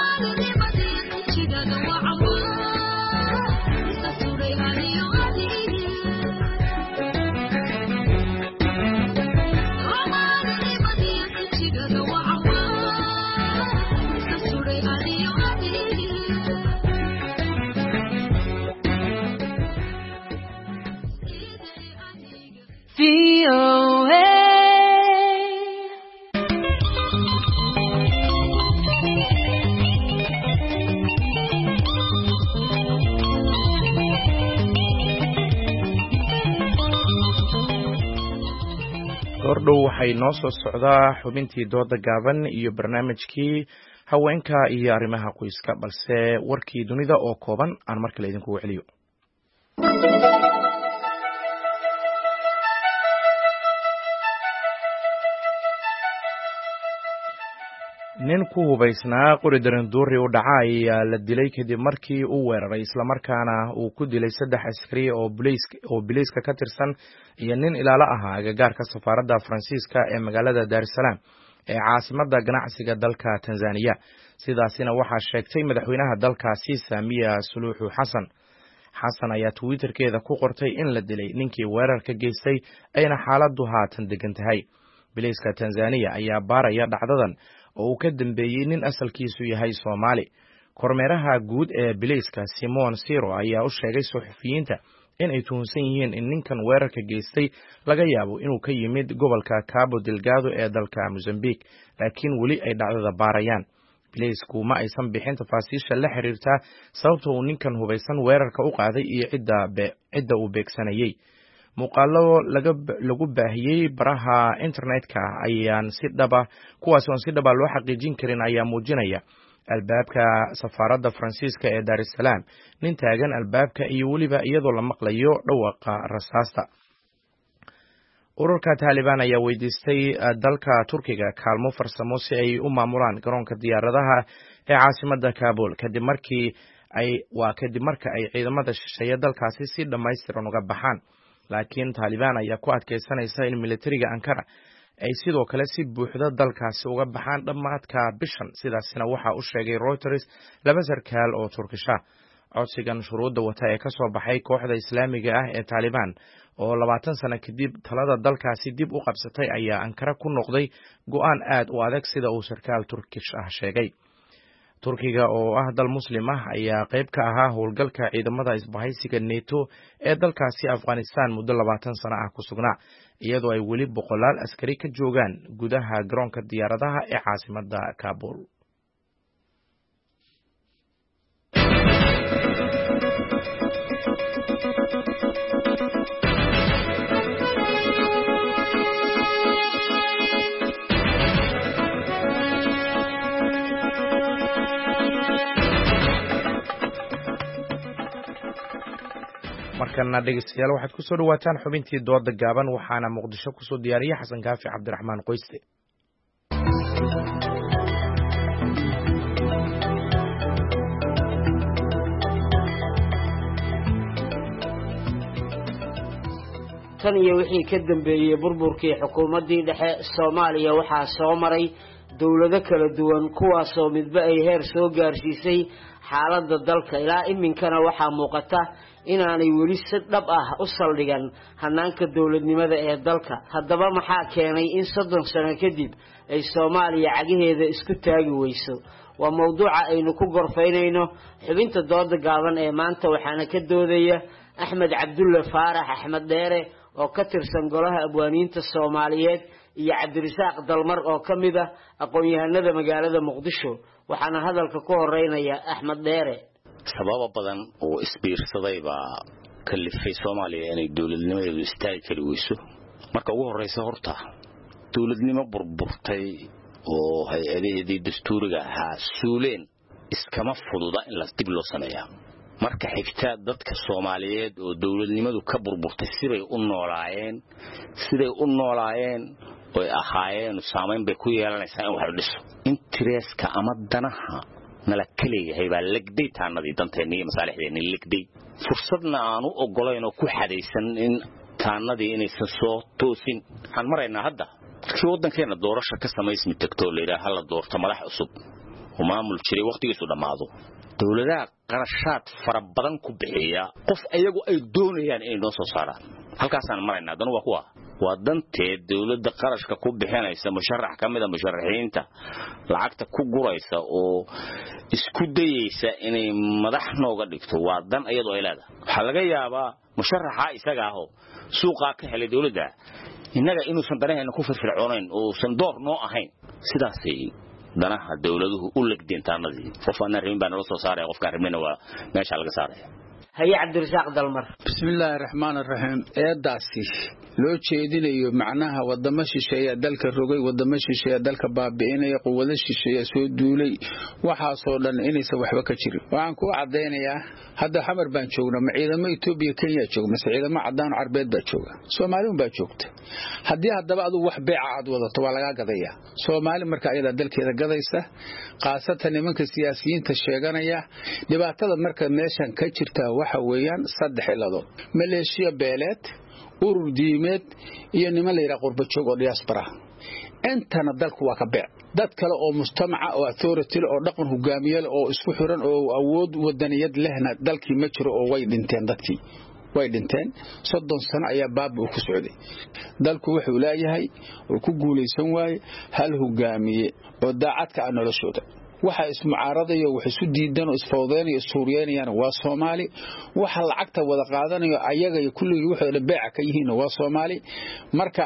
S15: Thank you.
S1: goordhow waxay noo soo socdaa xubintii dooda gaaban iyo barnaamijkii haweenka iyo arrimaha qoyska balse warkii dunida oo kooban aan mar kale idinku celiyo. nin ku hubaysnaa qori daranduuri u dhaca ayaa la dilay kadib markii uu weeraray islamarkaana uu ku dilay saddex askari oo oo biliiska ka tirsan iyo nin ilaalo ahaa agagaarka safaaradda Faransiiska ee magaalada Dar es Salaam ee caasimadda ganacsiga dalka Tanzania. sidaasina waxaa sheegtay madaxweynaha dalkaasi Samia Suluhu Hassan. Hassan ayaa Twitterkeeda ku qortay in la dilay ninkii weerarka geystay ayna xaaladdu haatan degan tahay. biliiska Tanzania ayaa baaraya dhacdadan oo uu ka dambeeyay nin asalkiisu yahay Soomaali. kormeeraha guud ee biliiska Simon Siro ayaa u sheegay suxufiyiinta in ay tuhunsan yihiin in ninkan weerarka geystay laga yaabo inuu ka yimid gobolka Cabo Delgado ee dalka Mozambique, laakiin weli ay dhacdada baarayaan. biliisku ma aysan bixin tafaasiisha la xiriirta sababta uu ninkan hubaysan weerarka u qaaday iyo cidda cidda uu beegsanayay. muuqaallo lagu baahiyey baraha internetka ayaan si dhaba kuwaas oo si dhaba loo xaqiijin karin ayaa muujinaya albaabka safaaradda Faransiiska ee Dar es Salaam nin taagan albaabka iyo weliba iyadoo la maqlayo dhawaqa rasaasta. ururka Taliban ayaa weydiistay dalka Turkiga kaalmo farsamo si ay u maamulaan garoonka diyaaradaha ee caasimadda Kabul kadib markii ay waa kadib marka ay ciidamada shisheeye dalkaasi si dhammaystiran uga baxaan. laakiin Taliban ayaa ku adkeysanaysa in militariga Ankara ay sidoo kale si buuxda dalkaasi uga baxaan dhamaadka bishan, sidaasina waxa uu sheegay Reuters laba sarkaal oo Turkish ah. codsigan shuruudda wata ee ka soo baxay kooxda Islaamiga ah ee Taliban oo labaatan sano kadib talada dalkaasi dib u qabsatay ayaa Ankara ku noqday go'aan aad u adag sida uu sarkaal Turkish ah sheegay. Turkiga oo ah dal muslim ah ayaa qayb ka ahaa howlgalka ciidamada isbahaysiga NATO ee dalkaasi Afghanistan muddo labaatan sano ah ku sugnaa, iyadoo ay weli boqolaal askari ka joogaan gudaha garoonka diyaaradaha ee caasimadda Kabul. markana dhegeystayaal waxaad ku soo dhawaataan xubintii dooda gaaban waxaana Muqdisho ku soo diyaariyay Xasan Kaafi Cabdiraxmaan Qoyste.
S15: tan iyo wixii ka dambeeyay burburkii xukuumaddii dhexe Soomaaliya waxaa soo maray dawlado kala duwan kuwaas oo midba ay heer soo gaarsiisay xaaladda dalka ilaa iminkana waxaa muuqata inaanay weli si dhab ah u saldhigan hanaanka dawladnimada ee dalka. haddaba maxaa keenay in soddon sano kadib ay Soomaaliya cagaheeda isku taagi weyso? waa mawduuca aynu ku gorfaynayno xubinta dooda gaaban ee maanta, waxaana ka doodaya Axmed Cabdulle Faarax Axmed Dheere oo ka tirsan golaha abwaaniinta Soomaaliyeed iyo Cabdirasaaq Dalmar oo ka mid ah aqoon-yahanada magaalada Muqdisho. waxaana hadalka ku horeynaya Axmed Dheere.
S16: sababo badan oo isbiirsaday baa kalifay Soomaaliya inay dawladnimadeedu istaagi kari weyso. marka ugu horeysa horta dawladnimo burburtay oo hay-adaheedii dastuuriga ahaa suuleen iskama fududa in la dib loo sameeyaa. marka xigta dadka Soomaaliyeed oo dawladnimadu ka burburtay siday u noolaayeen siday u noolaayeen oo ahaayeen saameyn bay ku yeelanaysaa in wax dhiso. interestka ama danaha nala kaleeyahay baa lagday taanadii danteennii masaalixdeennii lagday. fursadna aanu ogolayn oo ku xadaysan in taanadii inaysan soo toosin. waxaan maraynaa hadda markii waddankeena doorasho ka samaysmi tagtoo la yidhaha hala doorto madax cusub oo maamul jiray waqtigiisu dhammaado. dawladaha qarashaad fara badan ku bixiya qof ayagu ay doonayaan inay noo soo saaraan. halkaasaan maraynaa danu waa kuwa waa danteed dawladda qarashka ku bixinaysa musharax ka mid ah musharaxiinta lacagta ku guraysa oo isku dayaysa inay madax nooga dhigto. waa dan iyadoo ay leedahay. waxaa laga yaabaa musharaxa isaga ah oo suuqa ka helay dawladda innaga inuusan danaheena ku firfircoonayn oo san door noo ahayn. sidaasay danaha dawladuhu u lagdeen taanadii. qof aan rabin baa nala soo saaraya, qofka rabina waa meesha laga saaraya.
S15: haye Cabdirasaaq Dalmar.
S17: bismillaahir rahmaanir rahiim. eedaasi loo jeedinayo macnaha wadamo shisheeye dalka rogay wadamo shisheeye dalka baabi'inaya quwado shisheeye soo duulay waxaasoo dhan inaysan waxba ka jirin waxaan ku cadeynayaa hadda xamar baan joognaa ma ciidamo Itoobiya Kenya jooga ma ciidamo cadaan carbeed baa jooga Soomaaliya baa joogta haddii haddaba adu wax beeca aad wadato waa laga gadaya Soomaali marka ayada dalkeeda gadaysa qaasatan nimanka siyaasiyiinta sheeganaya dhibaatada marka meeshan ka jirta waxa weeyaan saddex iladood maleeshiya beeleed urur diimeed iyo niman la yiraahdo qurba joog oo diaspora intana dalku waa ka beec dad kale oo mujtamaca oo authority oo dhaqan hogaamiye oo isku xiran oo awood wadaniyad lehna dalkii ma jiro oo way dhinteen dadkii way dhinteen soddon sano ayaa baab uu ku socday dalku wuxuu leeyahay oo ku guuleysan waay hal hogaamiye oo daacadka ah noloshooda waxa ismucaaradayo wax isu diidan oo isfawdeenayo Suuriyaaniyana waa Soomaali waxa lacagta wada qaadanayo ayaga iyo kulliga wuxuu beeca ka yihiin waa Soomaali marka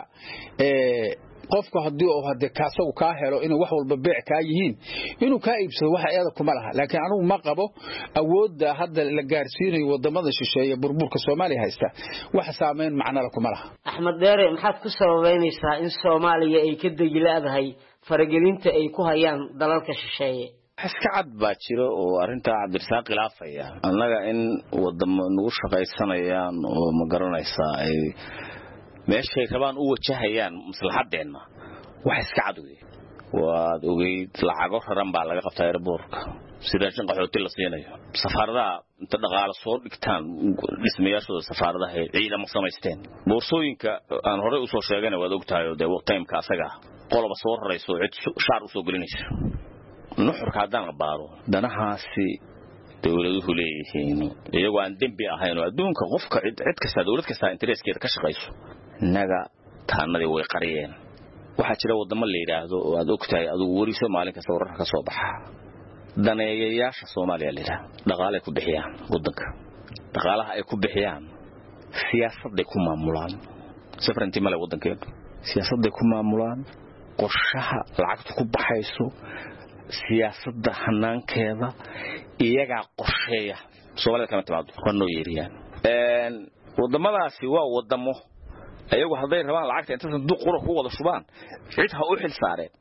S17: ee qofka hadii oo hadda kaasaw ka helo inuu wax walba beec ka yihiin inuu ka iibsado waxa ayada kuma laha laakiin anigu ma qabo awoodda hadda la gaarsiinayo wadamada shisheeye burburka Soomaaliya haysta wax saameyn macna la kuma laha
S15: Axmed Deere maxaad ku sababeynaysaa in Soomaaliya ay ka dagilaadahay faragelinta ay ku hayaan dalalka shisheeye
S16: iska cad baa jiro oo arinta Cabdirasaaq khilaafaya annaga in wadamo nagu shaqaysanayaan oo ma garanaysaa ay meeshay rabaan u wajahayaan maslaxadeena wax iska cad weey waad ogeyd lacago raran baa laga qabtay airportka sida shan qaxooti la siinayo safaaradaha inta dhaqaale soo dhigtaan dhismayaashooda safaaradaha ciidamo samaysteen boorsooyinka aan hore u soo sheeganay waad ogtahay oo waqtiga asaga qoloba soo rarayso cid shaar u soo gelinayso nuxurka hadaan baaro danahaasi dawladuhu leeyihiin iyagoo aan dambi ahayn oo adduunka qofka cid cid kasta dawlad kasta intereskeeda ka shaqayso naga taanadii way qariyeen waxa jira wadamo la yiraahdo oo aad ogtahay adigu wariso maalin kasta wararka ka soo baxa daneeyayaasha Soomaaliya leeyahay dhaqaale ku bixiyaan wadanka dhaqaalaha ay ku bixiyaan siyaasadda ku maamulaan safranti male wadankeeda siyaasadda ku maamulaan qorshaha lacagta ku baxayso siyaasadda hanaankeeda iyaga qorsheeya Soomaaliya kama timaado qano yeeriyaan een wadamadaasi waa wadamo ayagu haday rabaan lacagta inta sanduuq qura ku wada shubaan cid ha u xil saareen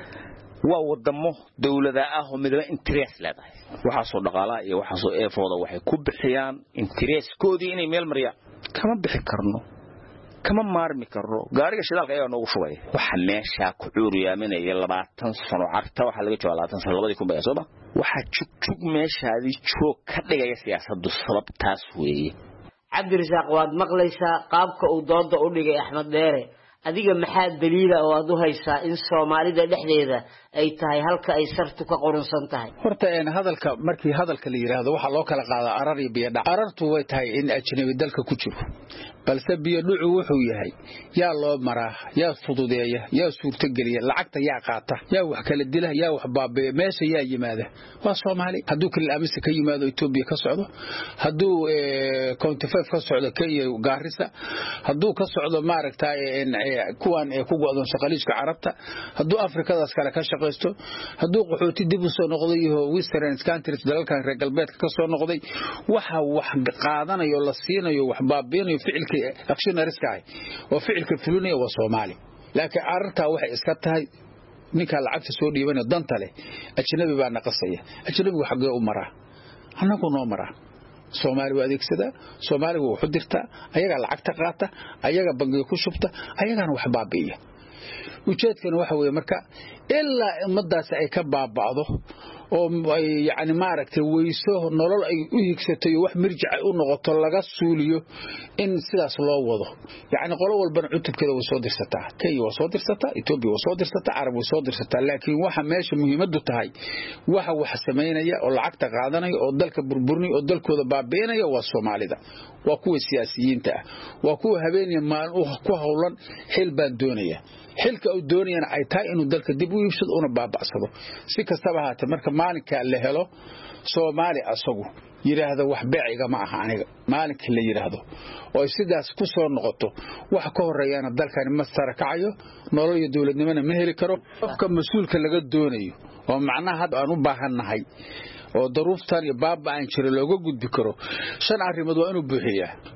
S16: waa wadamo dawladda ah oo midba interest leedahay waxa soo dhaqaalaha iyo waxa soo eefooda waxay ku bixiyaan interest koodii inay meel mariyaan kama bixi karno kama maarmi karno gaariga shidaalka ayaa noogu shubay waxa meesha ku cuuriyaaminaya labaatan sano carta waxa laga joogaa labaatan sano labadii kun bayasooba waxa jug meeshaadii joog ka dhigaya siyaasaddu sababtaas weeye
S15: Cabdirasaaq waad maqlaysaa qaabka uu dooda u dhigay Axmed Deere adiga maxaa daliila oo aad u haysaa in Soomaalida dhexdeeda ay tahay halka ay sartu ka qorunsan tahay
S17: horta een hadalka markii hadalka la yiraahdo waxa loo kala qaadaa arar iyo biyo dhac arartu way tahay in ajnabi dalka ku jiro balse biyo dhucu wuxuu yahay yaa loo maraa yaa fududeeya yaa suurta geliya lacagta yaa qaata yaa wax kala dila yaa wax baabeeya meesha yaa yimaada waa Soomaali haduu kala aaminsan ka yimaado Itoobiya ka socdo haduu county five ka socdo Kenya Gaarisa haduu ka socdo maaragtay kuwan ee ku go'doon shaqaliiska Carabta haduu Afrikadaas kale ka shaqeysto haduu qaxooti dib u soo noqday iyo western countries dalalkan reer galbeedka ka soo noqday waxa wax qaadanayo la siinayo wax baabeeyo ficilka actionaries ka oo ficilka fulinaya waa Soomaali laakiin arrinta waxay iska tahay ninka lacagta soo dhiibana danta leh ajnabi baa naqasaya ajnabi waxa uu maraa anagu noo maraa Soomaali waa adeegsada Soomaali waa wuxuu dirta ayaga lacagta qaata ayaga bangiga ku shubta ayagana wax baabiya ujeedkana waxa weeye marka ilaa ummadaas ay ka baabacdo oo ay yaani maaragtay weyso nolol ay u higsato wax mirjic u noqoto laga suuliyo in sidaas loo wado yaani qolo walba cutubkeeda way soo dirsataa Kenya way soo dirsataa Itoobiya way soo dirsataa Arab way soo dirsataa laakiin waxa meesha muhiimadu tahay waxa wax sameeynaya oo lacagta qaadanaya oo dalka burburni oo dalkooda baabeynaya waa Soomaalida waa kuwa siyaasiyiinta ah waa kuwa habeenaya maal u ku hawlan xil baan doonaya xilka uu doonayana ay tahay inuu dalka dib u iibsado oo baabacsado si kastaba haatee marka maalinka la helo Soomaali asagu yiraahdo wax beeciga ma aha aniga maalinka la yiraahdo oo sidaas ku soo noqoto wax ka horeeyana dalkan mastar kacayo nolol iyo dawladnimada ma heli karo qofka mas'uulka laga doonayo oo macnaha had aan u baahanahay oo daruuftan iyo baaba aan jiro looga gudbi karo shan arrimood waa inuu buuxiyaa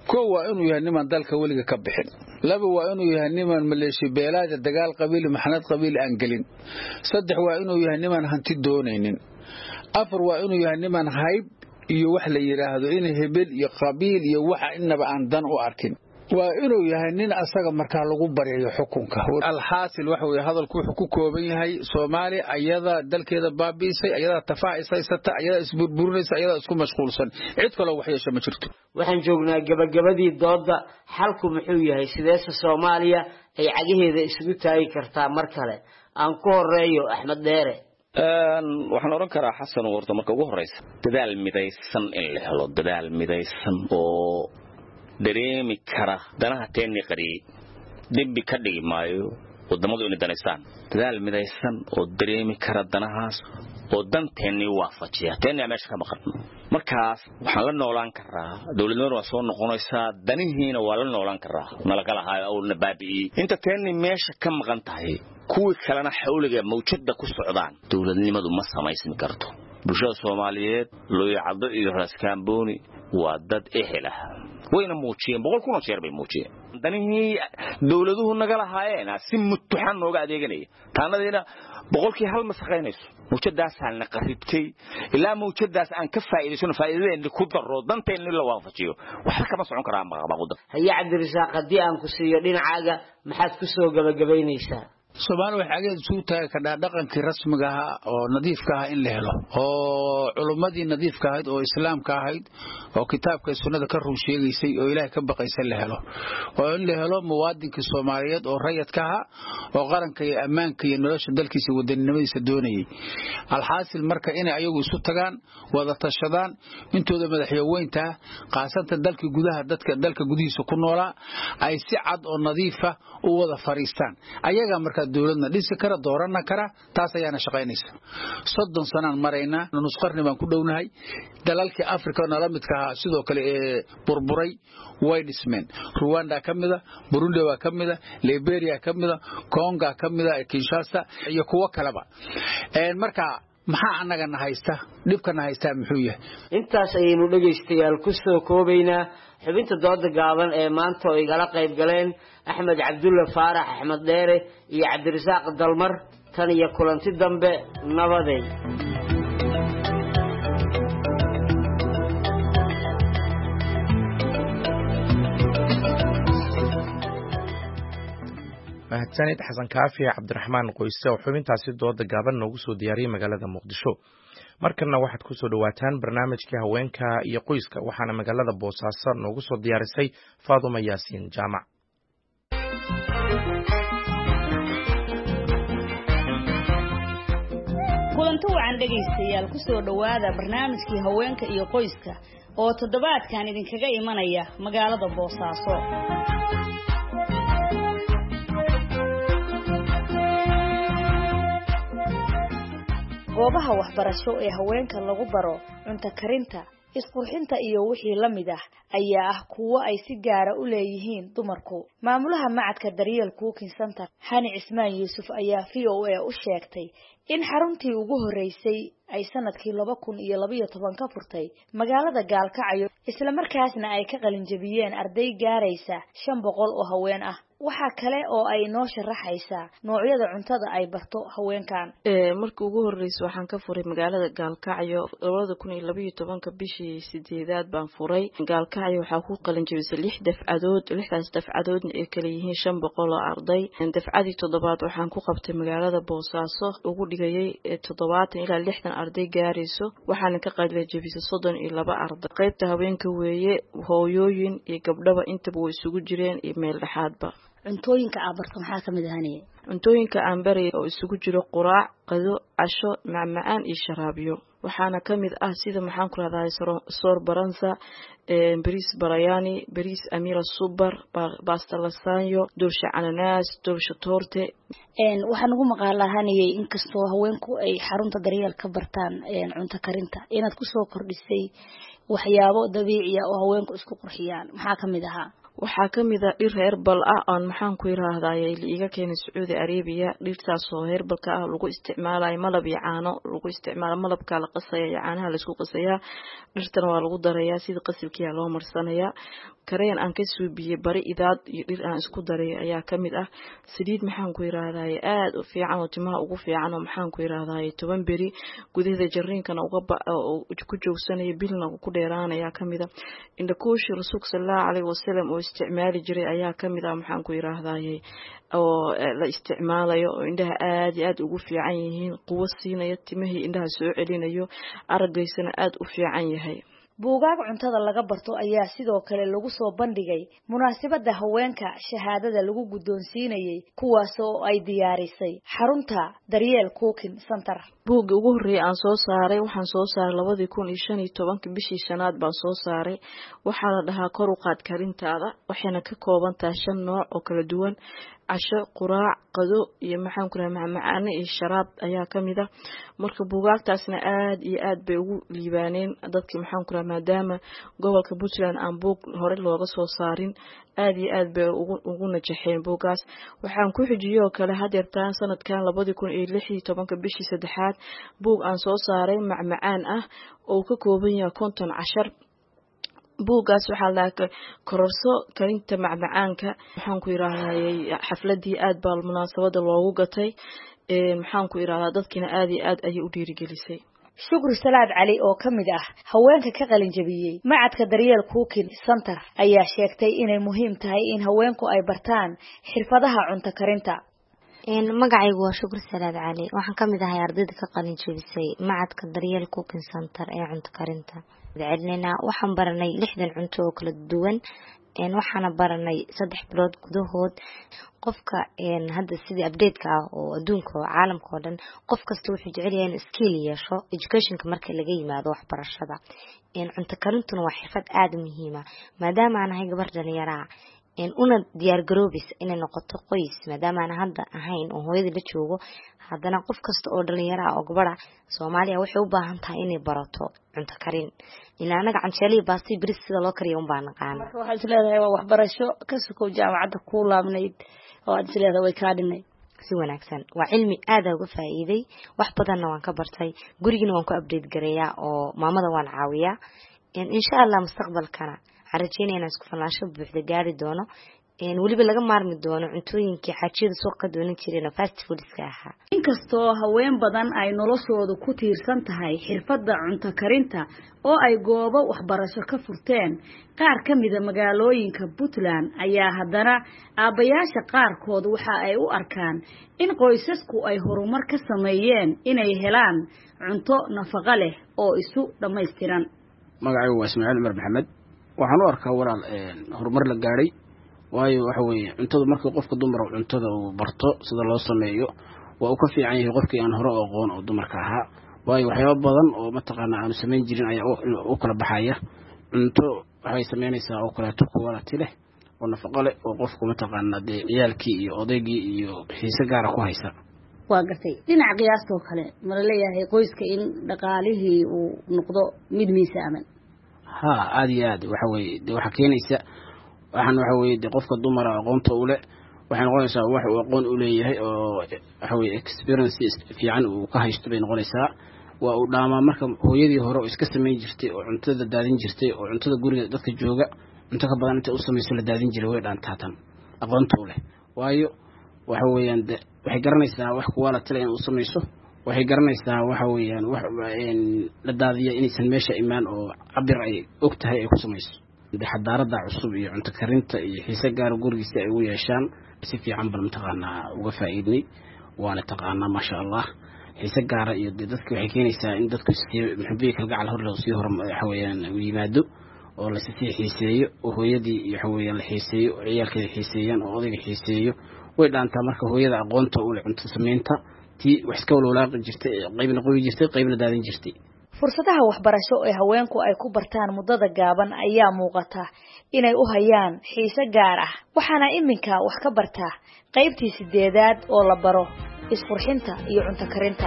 S17: kow waa inuu yahay niman dalka weliga ka bixin laba waa inuu yahay niman maleeshi beelaada dagaal qabiil maxnad qabiil aan gelin saddex waa inuu yahay niman hanti doonaynin afar waa inuu yahay niman hayb iyo wax la yiraahdo in hebel iyo qabiil iyo waxa inaba aan dan u arkin waa inuu yahay nin asaga markaa lagu bariyo xukunka alxaasil waxa weeye hadalku wuxuu ku kooban yahay Soomaali ayada dalkeeda baabiisay ayada tafaacisaysata ayada isburburinaysa ayada isku mashquulsan cid kale wax yeesho ma jirto
S15: waxaan joognaa gabagabadii dooda xalku muxuu yahay sideesa Soomaaliya ay cagaheeda isugu taagi kartaa mar kale aan ku horeeyo Axmed Dheere
S16: een waxaan oran karaa Xasan warta marka ugu horeysa dadaal midaysan in la helo dadaal midaysan oo dareemi kara danaha teeni qari dibbi ka dhigi maayo wadamadu inay danaystaan dadaal midaysan oo dareemi kara danahaas oo danteeni waafajiya teeni meesha ka maqan markaas waxaan la noolaan karaa dawladnimadu waa soo noqonaysaa danihiina waa la noolaan karaa nalaga lahaay oo nabaabi inta teeni meesha ka maqan tahay kuwi kalena xawliga mawjada ku socdaan dawladnimadu ma samaysmi karto bulshada Soomaaliyeed loo yacdo iyo raaskambooni waa dad ehela wayna muujiyeen boqol kun oo jeer bay muujiyeen danihii dawladuhu naga lahaayeen si mutxan nooga adeeganay taanadina boqolkii hal ma shaqeynayso muujadaas halna qaribtay ilaa muujadaas aan ka faa'iideysano faa'iidadeena ku daro danteena la waafajiyo waxa kama socon karaa maqaaqda
S15: haya Cabdirasaaq hadii aan ku siiyo dhinacaaga maxaad ku soo gabagabaynaysaa
S17: Soomaali waxa ay soo taagay ka dhaqankii rasmiga ah oo nadiifka ah in la helo oo culimadii nadiifka ahayd oo islaamka ahayd oo kitaabka sunnada ka run sheegaysay oo Ilaahay ka baqaysan la helo oo in la helo muwaadinka Soomaaliyeed oo rayidka ah oo qaranka iyo ammaanka iyo nolosha dalkiisa wadanimadiisa doonayay alxaasil marka inay ayagu isu tagaan wada tashadaan intooda madaxweynta qaasanta dalka gudaha dadka dalka gudihiisa ku noolaa ay si cad oo nadiif ah u wada fariistaan ayaga marka dawladna dhisi kara doorana kara taas ayaana shaqeynaysa soddon sanaan marayna nus qarni baan ku dhownahay dalalka Afrika oo nalamidka sidoo kale ee burburay way dhismeen Rwanda kamida Burundi waa kamida Liberia kamida Congo kamida Kinshasa iyo kuwa kaleba een marka maxaa anaga haysta dhibkana haysta muxuu yahay
S15: intaas ayaynu dhageystayaal ku soo koobaynaa xubinta dooda gaaban ee maanta oo igala qayb galeen Axmed Cabdulla Faarax Axmed Dheere iyo Cabdirasaaq Dalmar tan iyo kulanti dambe nabadeed
S1: mahadsanid Xasan Kaafi Cabdiraxmaan Qoyse oo xubintaasi dooda gaaban noogu soo diyaariyay magaalada Muqdisho markana waxaad ku soo dhawaataan barnaamijkii haweenka iyo qoyska waxaana magaalada Boosaaso noogu soo diyaarisay Faaduma Yaasiin Jaamac
S18: kulanti wacan dhageystayaal ku soo dhawaada barnaamijkii haweenka iyo qoyska oo toddobaadkan idinkaga imanaya magaalada Boosaaso goobaha waxbarasho ee haweenka lagu baro cunto karinta isqurxinta iyo wixii la mid ah ayaa ah kuwo ay si gaar ah u leeyihiin dumarku maamulaha macadka Daryeel Cooking Center Hani Ismaan Yuusuf ayaa V O A u sheegtay in xaruntii ugu horeysay ay sanadkii laba kun iyo laba iyo toban ka furtay magaalada Gaalkacyo isla markaasna ay ka qalin jabiyeen arday gaaraysa shan boqol oo haween ah waxa kale oo ay noo sharaxaysaa noocyada cuntada ay barto haweenkan
S19: ee markii ugu horeysay waxaan ka furay magaalada Gaalkacyo laba kun iyo laba iyo toban ka bishii sideedaad baan furay Gaalkacyo waxa ku qalin jabisay lix dafcadood lixdaas dafcadood ee kala yihiin shan boqol oo arday dafcadii toddobaad waxaan ku qabtay magaalada Boosaaso ugu dhigayay toddobaatan ilaa lixdan arday gaarayso waxaan ka qalin jabisay soddon iyo laba arday qaybta haweenka weeye hooyooyin iyo gabdhaba intaba way isugu jireen iyo meel dhaxaadba
S18: cuntooyinka aad barto maxaa kamid ahaanay
S19: cuntooyinka aan baray oo isugu jiro quraac qado casho macmacaan iyo sharaabyo waxaana kamid ah sida maxaan ku raadayay soor baransa ee bariis barayani bariis amira super pasta lasagna dulsha ananas dulsha torte
S18: een waxaan ugu maqaalahanayay in kastoo haweenku ay xarunta Daryeel ka bartaan een cunto karinta inaad ku soo kordhisay waxyaabo dabiici ah oo haweenku isku qurxiyaan maxaa kamid ahaa
S19: waxaa ka mid ah dhir herbal ah aan maxaan ku yiraahdaayay iga keenay Saudi Arabia dhirtaas oo herbalka ah lagu isticmaalayo malab iyo caano lagu isticmaalo malabka la qasaya iyo caanaha la isku qasaya dhirtan waa lagu darayaa sida qasilkiisa loo marsanaya kareen aan ka suubiyay bari idaad iyo dhir aan isku daray ayaa ka mid ah saliid maxaan ku yiraahdaayay aad u fiican oo timaha ugu fiican oo maxaan ku yiraahdaayay toban beri gudaha jarriinkana uga ku joogsanaya bilna ku dheeraanaya ka mid ah inda kooshi rasuulka sallallahu alayhi wasallam oo isticmaali jiray ayaa ka mid ah maxaan ku yiraahdaayay oo la isticmaalayo oo indhaha aad iyo aad ugu fiican yihiin quwo siinaya timahii indhaha soo celinayo arageysana aad u fiican yahay
S18: buugaag cuntada laga barto ayaa sidoo kale lagu soo bandhigay munaasabada haweenka shahaadada lagu guddoonsiinayay kuwaas oo ay diyaarisay xarunta Daryeel Cooking Center.
S19: buugga ugu horeeyay aan soo saaray waxaan soo saaray laba kun iyo shan iyo toban bishii shanaad baan soo saaray waxaa la dhahaa kor u qaad karintaada waxayna ka kooban tahay shan nooc oo kala duwan casho quraac qado iyo maxaan ku rahaa macaan iyo sharaab ayaa kamid ah marka buugaagtaasna aad iyo aad bay ugu liibaaneen dadkii maxaan ku rahaa maadaama gobolka Puntland aan buug hore looga soo saarin aad iyo aad bay ugu ugu najaxeen buugaas waxaan ku xijiyay kale hadeertaan sanadkan laba kun iyo lix iyo toban bishii saddexaad buug aan soo saaray macmacaan ah oo ka kooban yahay konton cashar buugaas waxaa la kororso karinta macmacaanka waxaan ku yiraahday xafladii aad baa munaasabada loogu gatay ee maxaan ku yiraahdaa dadkina aad iyo aad ayay u dhiirigelisay
S18: Shukri Salaad Cali oo kamid ah haweenka ka qalin jabiyay macadka Daryeel Cooking Center ayaa sheegtay inay muhiim tahay in haweenku ay bartaan xirfadaha cunto karinta
S20: een magacaygu waa Shukri Salaad Cali waxaan kamid ahay ardayda ka qalin jabisay macadka Daryeel Cooking Center ee cunto karinta dadaalnayna waxaan baranay lixdan cunto oo kala duwan een waxaana baranay saddex bilood gudahood qofka een hadda sidii update-ka ah oo adduunka oo caalamka oo dhan qof kasta wuxuu jecel yahay in skill yeesho education-ka marka laga yimaado waxbarashada een cunto karintuna waa xirfad aad u muhiim ah maadaama aan ahay gabar dhalinyaro ah een una diyaar garoobis inay noqoto qoys maadaama aan hadda ahayn oo hooyada la joogo haddana qof kasta oo dhalinyaro ah oo gabadha Soomaaliya waxay u baahan tahay inay barato cunto karin ilaa anaga canjeeliyo baasti bris sida loo kariyo baan naqaan
S18: marka waxa isleedahay waa waxbarasho ka suko jaamacadda ku laabnayd oo aad isleedahay way ka dhinay
S20: si wanaagsan waa cilmi aad uga faa'iiday wax badanna waan ka bartay gurigina waan ku update gareeyaa oo maamada waan caawiyaa in insha Allah mustaqbalkana xarajeynayna isku falaasho buuxda gaari doono in waliba laga maarmi doono cuntooyinkii xajida suuqa doonan jireen fast foodska ahaa
S18: inkastoo haween badan ay noloshoodu ku tiirsan tahay xirfadda cunto karinta oo ay goobo waxbarasho ka furteen qaar ka mid ah magaalooyinka Puntland ayaa haddana aabayaasha qaarkood waxa ay u arkaan in qoysasku ay horumar ka sameeyeen inay helaan cunto nafaqo leh oo isu dhameystiran
S21: magacaygu waa Ismaaciil Umar Maxamed waxaan u arkaa walaal horumar la gaaray waayo waxa weeye cuntada markii qofka dumar oo cuntada uu barto sida loo sameeyo waa uu ka fiican yahay qofkii aan hore aqoon oo dumarka ahaa waayo waxyaabo badan oo mataqaana aan sameyn jirin ayaa u kala baxaya cunto waxay sameynaysaa oo kala quality leh oo nafaqo leh oo qofku mataqaana de ciyaalkii iyo odaygii iyo xiise gaar ah ku haysa
S18: waa gartay dhinaca qiyaastoo kale ma la leeyahay qoyska in dhaqaalihii uu noqdo mid miisaaman
S21: ha aad iyo aad waxa weeye waxa keenaysa waxaan waxa weeye de qofka dumar aqoonta u leh waxay noqonaysaa wax uu aqoon u leeyahay oo waxa weeye experience fiican uu ka haysto bay noqonaysaa waa uu dhaamaa marka hooyadii hore oo iska sameyn jirtay oo cuntada daadin jirtay oo cuntada guriga dadka jooga cunto ka badan inta u samayso la daadin jiray way dhaantaa tan aqoonta u leh waayo waxa weeyaan de waxay garanaysaa wax kuwa la talay in uu samayso waxay garanaysaa waxa weeyaan wax la daadiyo inaysan meesha imaan oo cabir ay og tahay ay ku samayso xadaarada cusub iyo cunto karinta iyo xiise gaar gurigiisa ay u yeeshaan si fiican bal mataqaanaa uga faa'iidnay waana taqaanaa ma sha Allah xiise gaar iyo dadku waxay keenaysaa in dadku muxubiye kala gacal hor loo sii hor waxa weeyaan u yimaado oo la sii xiiseeyo oo hooyadii waxa weeyaan la xiiseeyo ciyaalkeeda xiiseeyaan oo odayga xiiseeyo way dhaantaa marka hooyada aqoonta u leh cunto sameynta tii wax iska walwalaaqi jirtay qaybna qowi jirtay qaybna daadin jirtay
S18: fursadaha waxbarasho ee haweenku ay ku bartaan muddada gaaban ayaa muuqata inay u hayaan xiise gaar ah waxaana iminka wax ka bartaa qaybtii sideedaad oo la baro isqurxinta iyo cunto karinta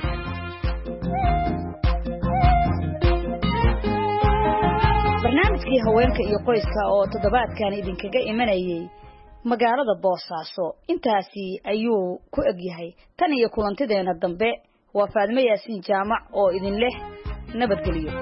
S18: barnaamijka barnaamijkii haweenka iyo qoyska oo toddobaadkan idinkaga imanayay magaalada Boosaaso intaasi ayuu ku eg yahay tan iyo kulantideena dambe waa Faadimo Yaasiin Jaamac oo idin leh nabadgelyo.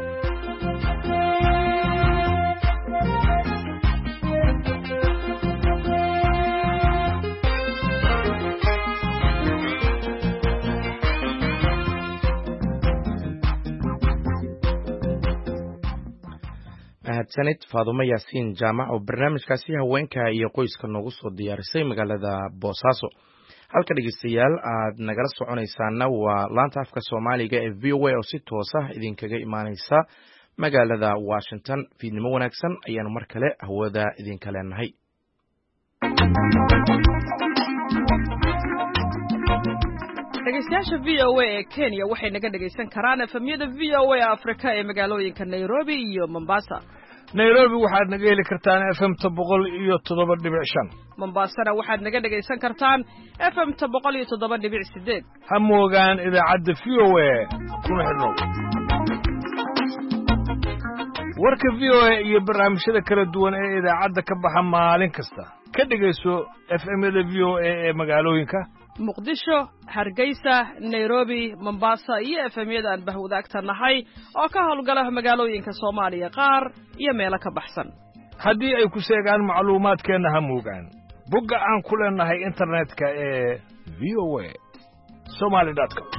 S1: mahadsanid Faadimo Yaasiin Jaamac oo barnaamijkaasi haweenka iyo qoyska noogu soo diyaarisay magaalada Boosaaso. halka dhegeystayaal aad nagala soconaysaana waa laanta afka Soomaaliga ee V O A oo si toos ah idinkaga imaanaysa magaalada Washington. fiidnimo wanaagsan ayaanu mar kale hawada idinka leenahay.
S4: dhegeystayaasha V O A ee Kenya waxay naga dhegeysan karaan efemyada V O A Africa ee magaalooyinka Nairobi iyo Mombasa.
S10: Nairobi waxaad naga heli kartaan F M boqol iyo toddoba dhibic shan.
S4: Mombasana waxaad naga dhegeysan kartaan F M boqol iyo toddoba dhibic sideed.
S10: Ha moogaan idaacadda V O A kuna xidhnow. warka V O A iyo barnaamijyada kala duwan ee idaacadda ka baxa maalin kasta ka dhegeyso F M-yada V O A ee magaalooyinka
S4: Muqdisho, Hargeysa, Nairobi, Mombasa iyo F M-yada aan bahwadaagta nahay oo ka howlgala magaalooyinka Soomaaliya qaar iyo meelo ka baxsan.
S10: haddii ay ku sheegaan macluumaadkeena ha moogaan bogga aan ku leenahay internetka ee v o a somali dot com.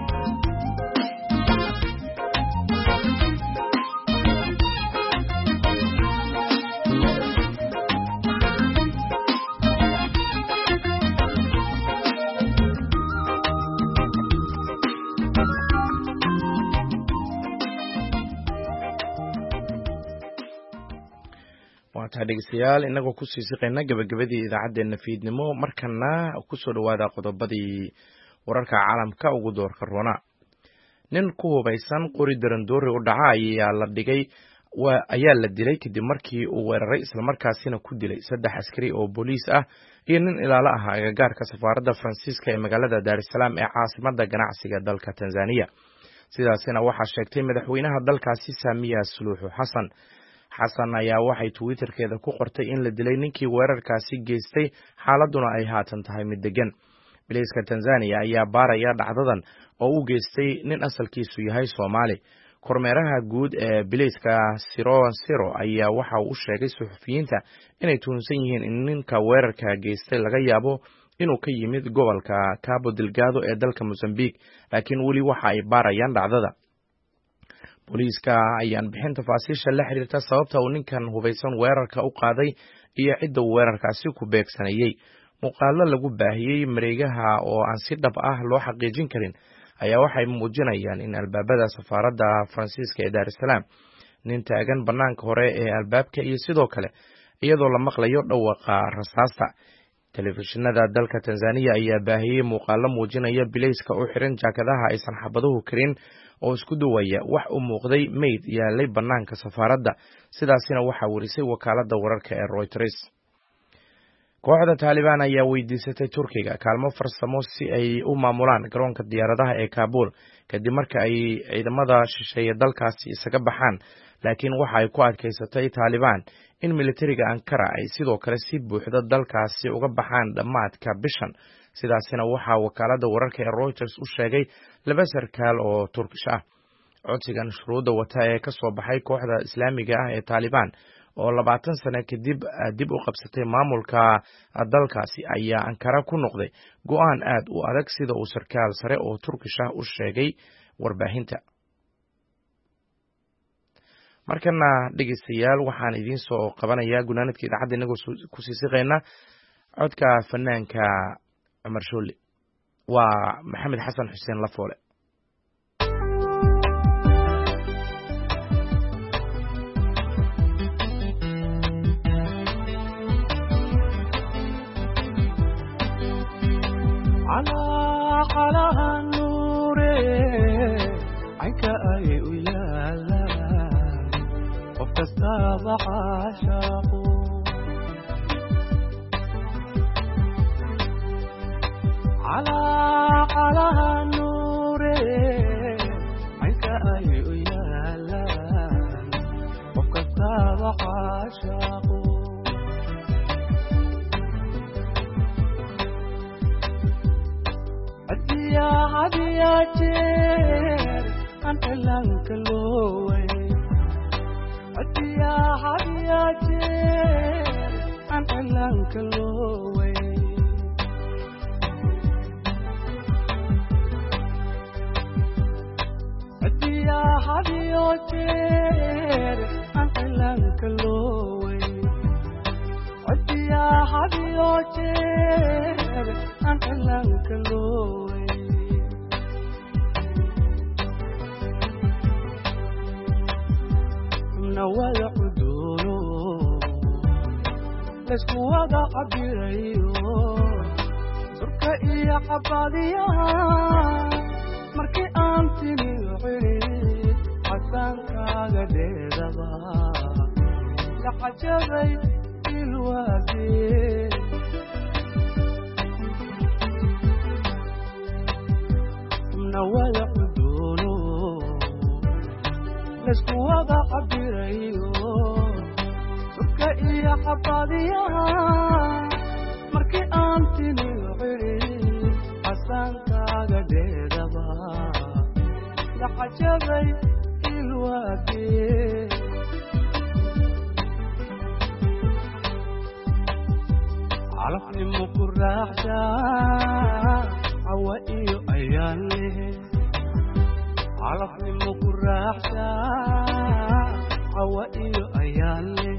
S1: dhegeystayaal inagoo ku sii siqayna gabagabadii idaacadeena fiidnimo markana ku soo dhawaada qodobadii wararka caalamka ugu doorka roona. nin ku hubaysan qori darandoori u dhaca ayaa la dhigay ayaa la dilay kadib markii uu weeraray isla markaasina ku dilay saddex askari oo booliis ah iyo nin ilaalo ah agagaarka safaaradda Faransiiska ee magaalada Dar es Salaam ee caasimadda ganacsiga dalka Tanzania. sidaasina waxaa sheegtay madaxweynaha dalkaasi Samia Suluhu Hassan. xasan ayaa waxay Twitterkeeda ku qortay in la dilay ninkii weerarkaasi geystay xaaladuna ay haatan tahay mid degan. Bilayska Tanzania ayaa baaraya dhacdadan oo u geystay nin asalkiisu yahay Soomaali. kormeeraha guud ee bilayska Siro Siro ayaa waxa uu sheegay suxufiyiinta inay tuhunsan yihiin in ninka weerarka geystay laga yaabo inuu ka yimid gobolka Cabo Delgado ee dalka Mozambique, laakiin weli waxa ay baarayaan dhacdada. booliiska ayaan bixin tafaasiisha la xiriirta sababta uu ninkan hubaysan weerarka u qaaday iyo cidda weerarkaasi ku beegsanayay. muuqaallo lagu baahiyey mareegaha oo aan si dhab ah loo xaqiijin karin ayaa waxay muujinayaan in albaabada safaaradda Faransiiska ee Dar es Salaam nin taagan banaanka hore ee albaabka iyo sidoo kale iyadoo la maqlayo dhawaqa rasaasta. telefishinada dalka Tanzania ayaa baahiyey muuqaallo muujinaya bilayska u xiran jaakadaha aysan xabaduhu karin oo isku duwaya wax u muuqday mayd yaalay banaanka safaaradda. sidaasina waxaa warisay wakaaladda wararka ee Reuters. kooxda Taliban ayaa weydiisatay Turkiga kaalmo farsamo si ay u maamulaan garoonka diyaaradaha ee Kabul kadib markii ay ciidamada shisheeye dalkaasi isaga baxaan, laakiin waxa ay ku adkaysatay Taliban in militariga Ankara ay sidoo kale si buuxda dalkaasi uga baxaan dhamaadka bishan. sidaasina waxaa wakaaladda wararka ee Reuters u sheegay laba sarkaal oo Turkish ah. codsigan shuruudda wata ee ka soo baxay kooxda Islaamiga ah ee Taliban oo labaatan sano kadib dib u qabsatay maamulka dalkaasi ayaa Ankara ku noqday go'aan aad u adag sida uu sarkaal sare oo Turkish ah u sheegay warbaahinta. markana dhegeystayaal waxaan idin soo qabanayaa gunaanadka idaacadda inagoo ku sii siqayna codka fanaanka Cumar Shooli waa Maxamed Xasan Xuseen Lafoole.
S22: على على النور عينك أي ويالا وفتستاب عاشقو على على النور عينك أي ويالا وفتستاب an elanka loway adiya hadiya jeer an elanka loway adiya hadiya jeer an elanka loway adiya hadiya jeer an elanka loway nawada xuduuno laysku wada cabirayo surka iyo xabadiyaha markii aan timiyo xirid xasaankaaga dheedaba la cajabay ilwaadee nawada xuduuno laysku wada cabirayo surka iyo xabadiyaha markii aan timiyo xirid xasaankaaga dheedaba la cajabay ilwaadee calafnimo ku raaxshaa hawa iyo ayaan leh calafnimo ku raaxshaa hawa iyo ayaan leh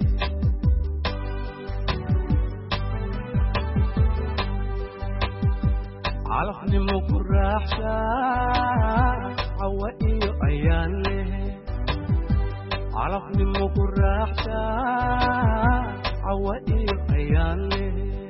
S22: calafnimo ku raaxshaa hawa iyo ayaan leh calafnimo ku raaxshaa hawa iyo ayaan leh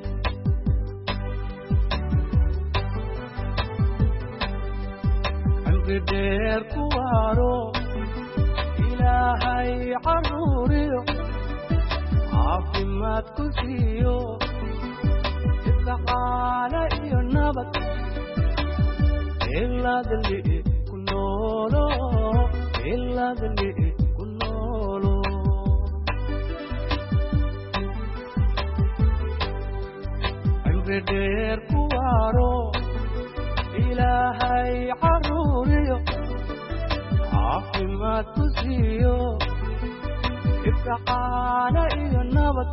S22: dheer ku waaro ilaahay caruuriyo caafimaad ku siiyo istiqaale iyo nabad ilaadli ku noolo ilaadli ku noolo cimri dheer ku waaro ilaahay caruuriyo caafimaad ku siiyo istiqaale iyo nabad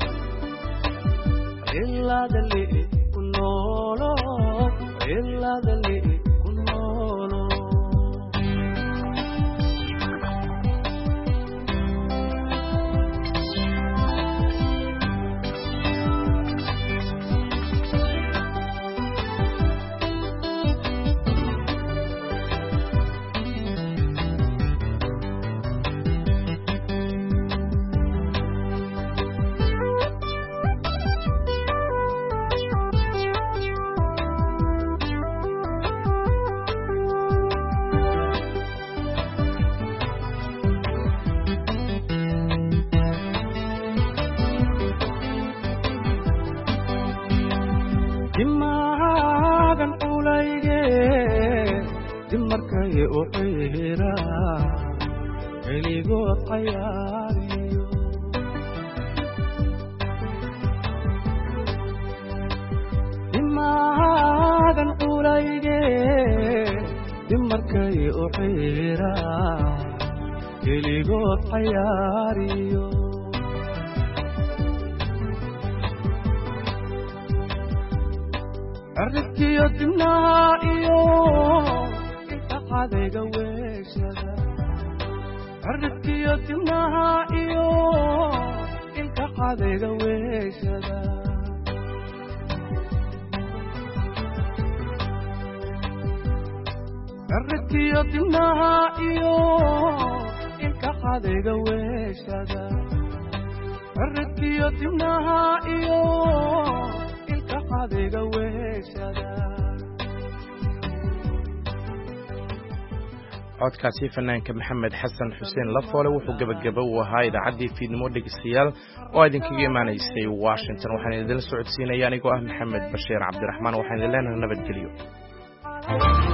S22: ilaadli ku noolo ilaadli ku noolo dimaagan ulayge dimarkay u xiira eligood qayaariyo dimaagan ulayge dimarkay u xiira eligood qayaariyo cirridkiyo dibnaha iyo inta qadayga weeshada cirridkiyo dibnaha iyo inta qadayga weeshada cirridkiyo dibnaha iyo inta qadayga weeshada cirridkiyo dibnaha iyo
S1: codkaasi fanaanka maxamed xasan xuseen lafoole wuxuu gebagaba u ahaa idaacaddii fiidnimo dhegeystayaal oo idinkaga imaanaysay washington waxaan idinla socodsiinaya anigoo ah maxamed bashiir cabdiraxmaan waxaan idin leenahay nabadgelyo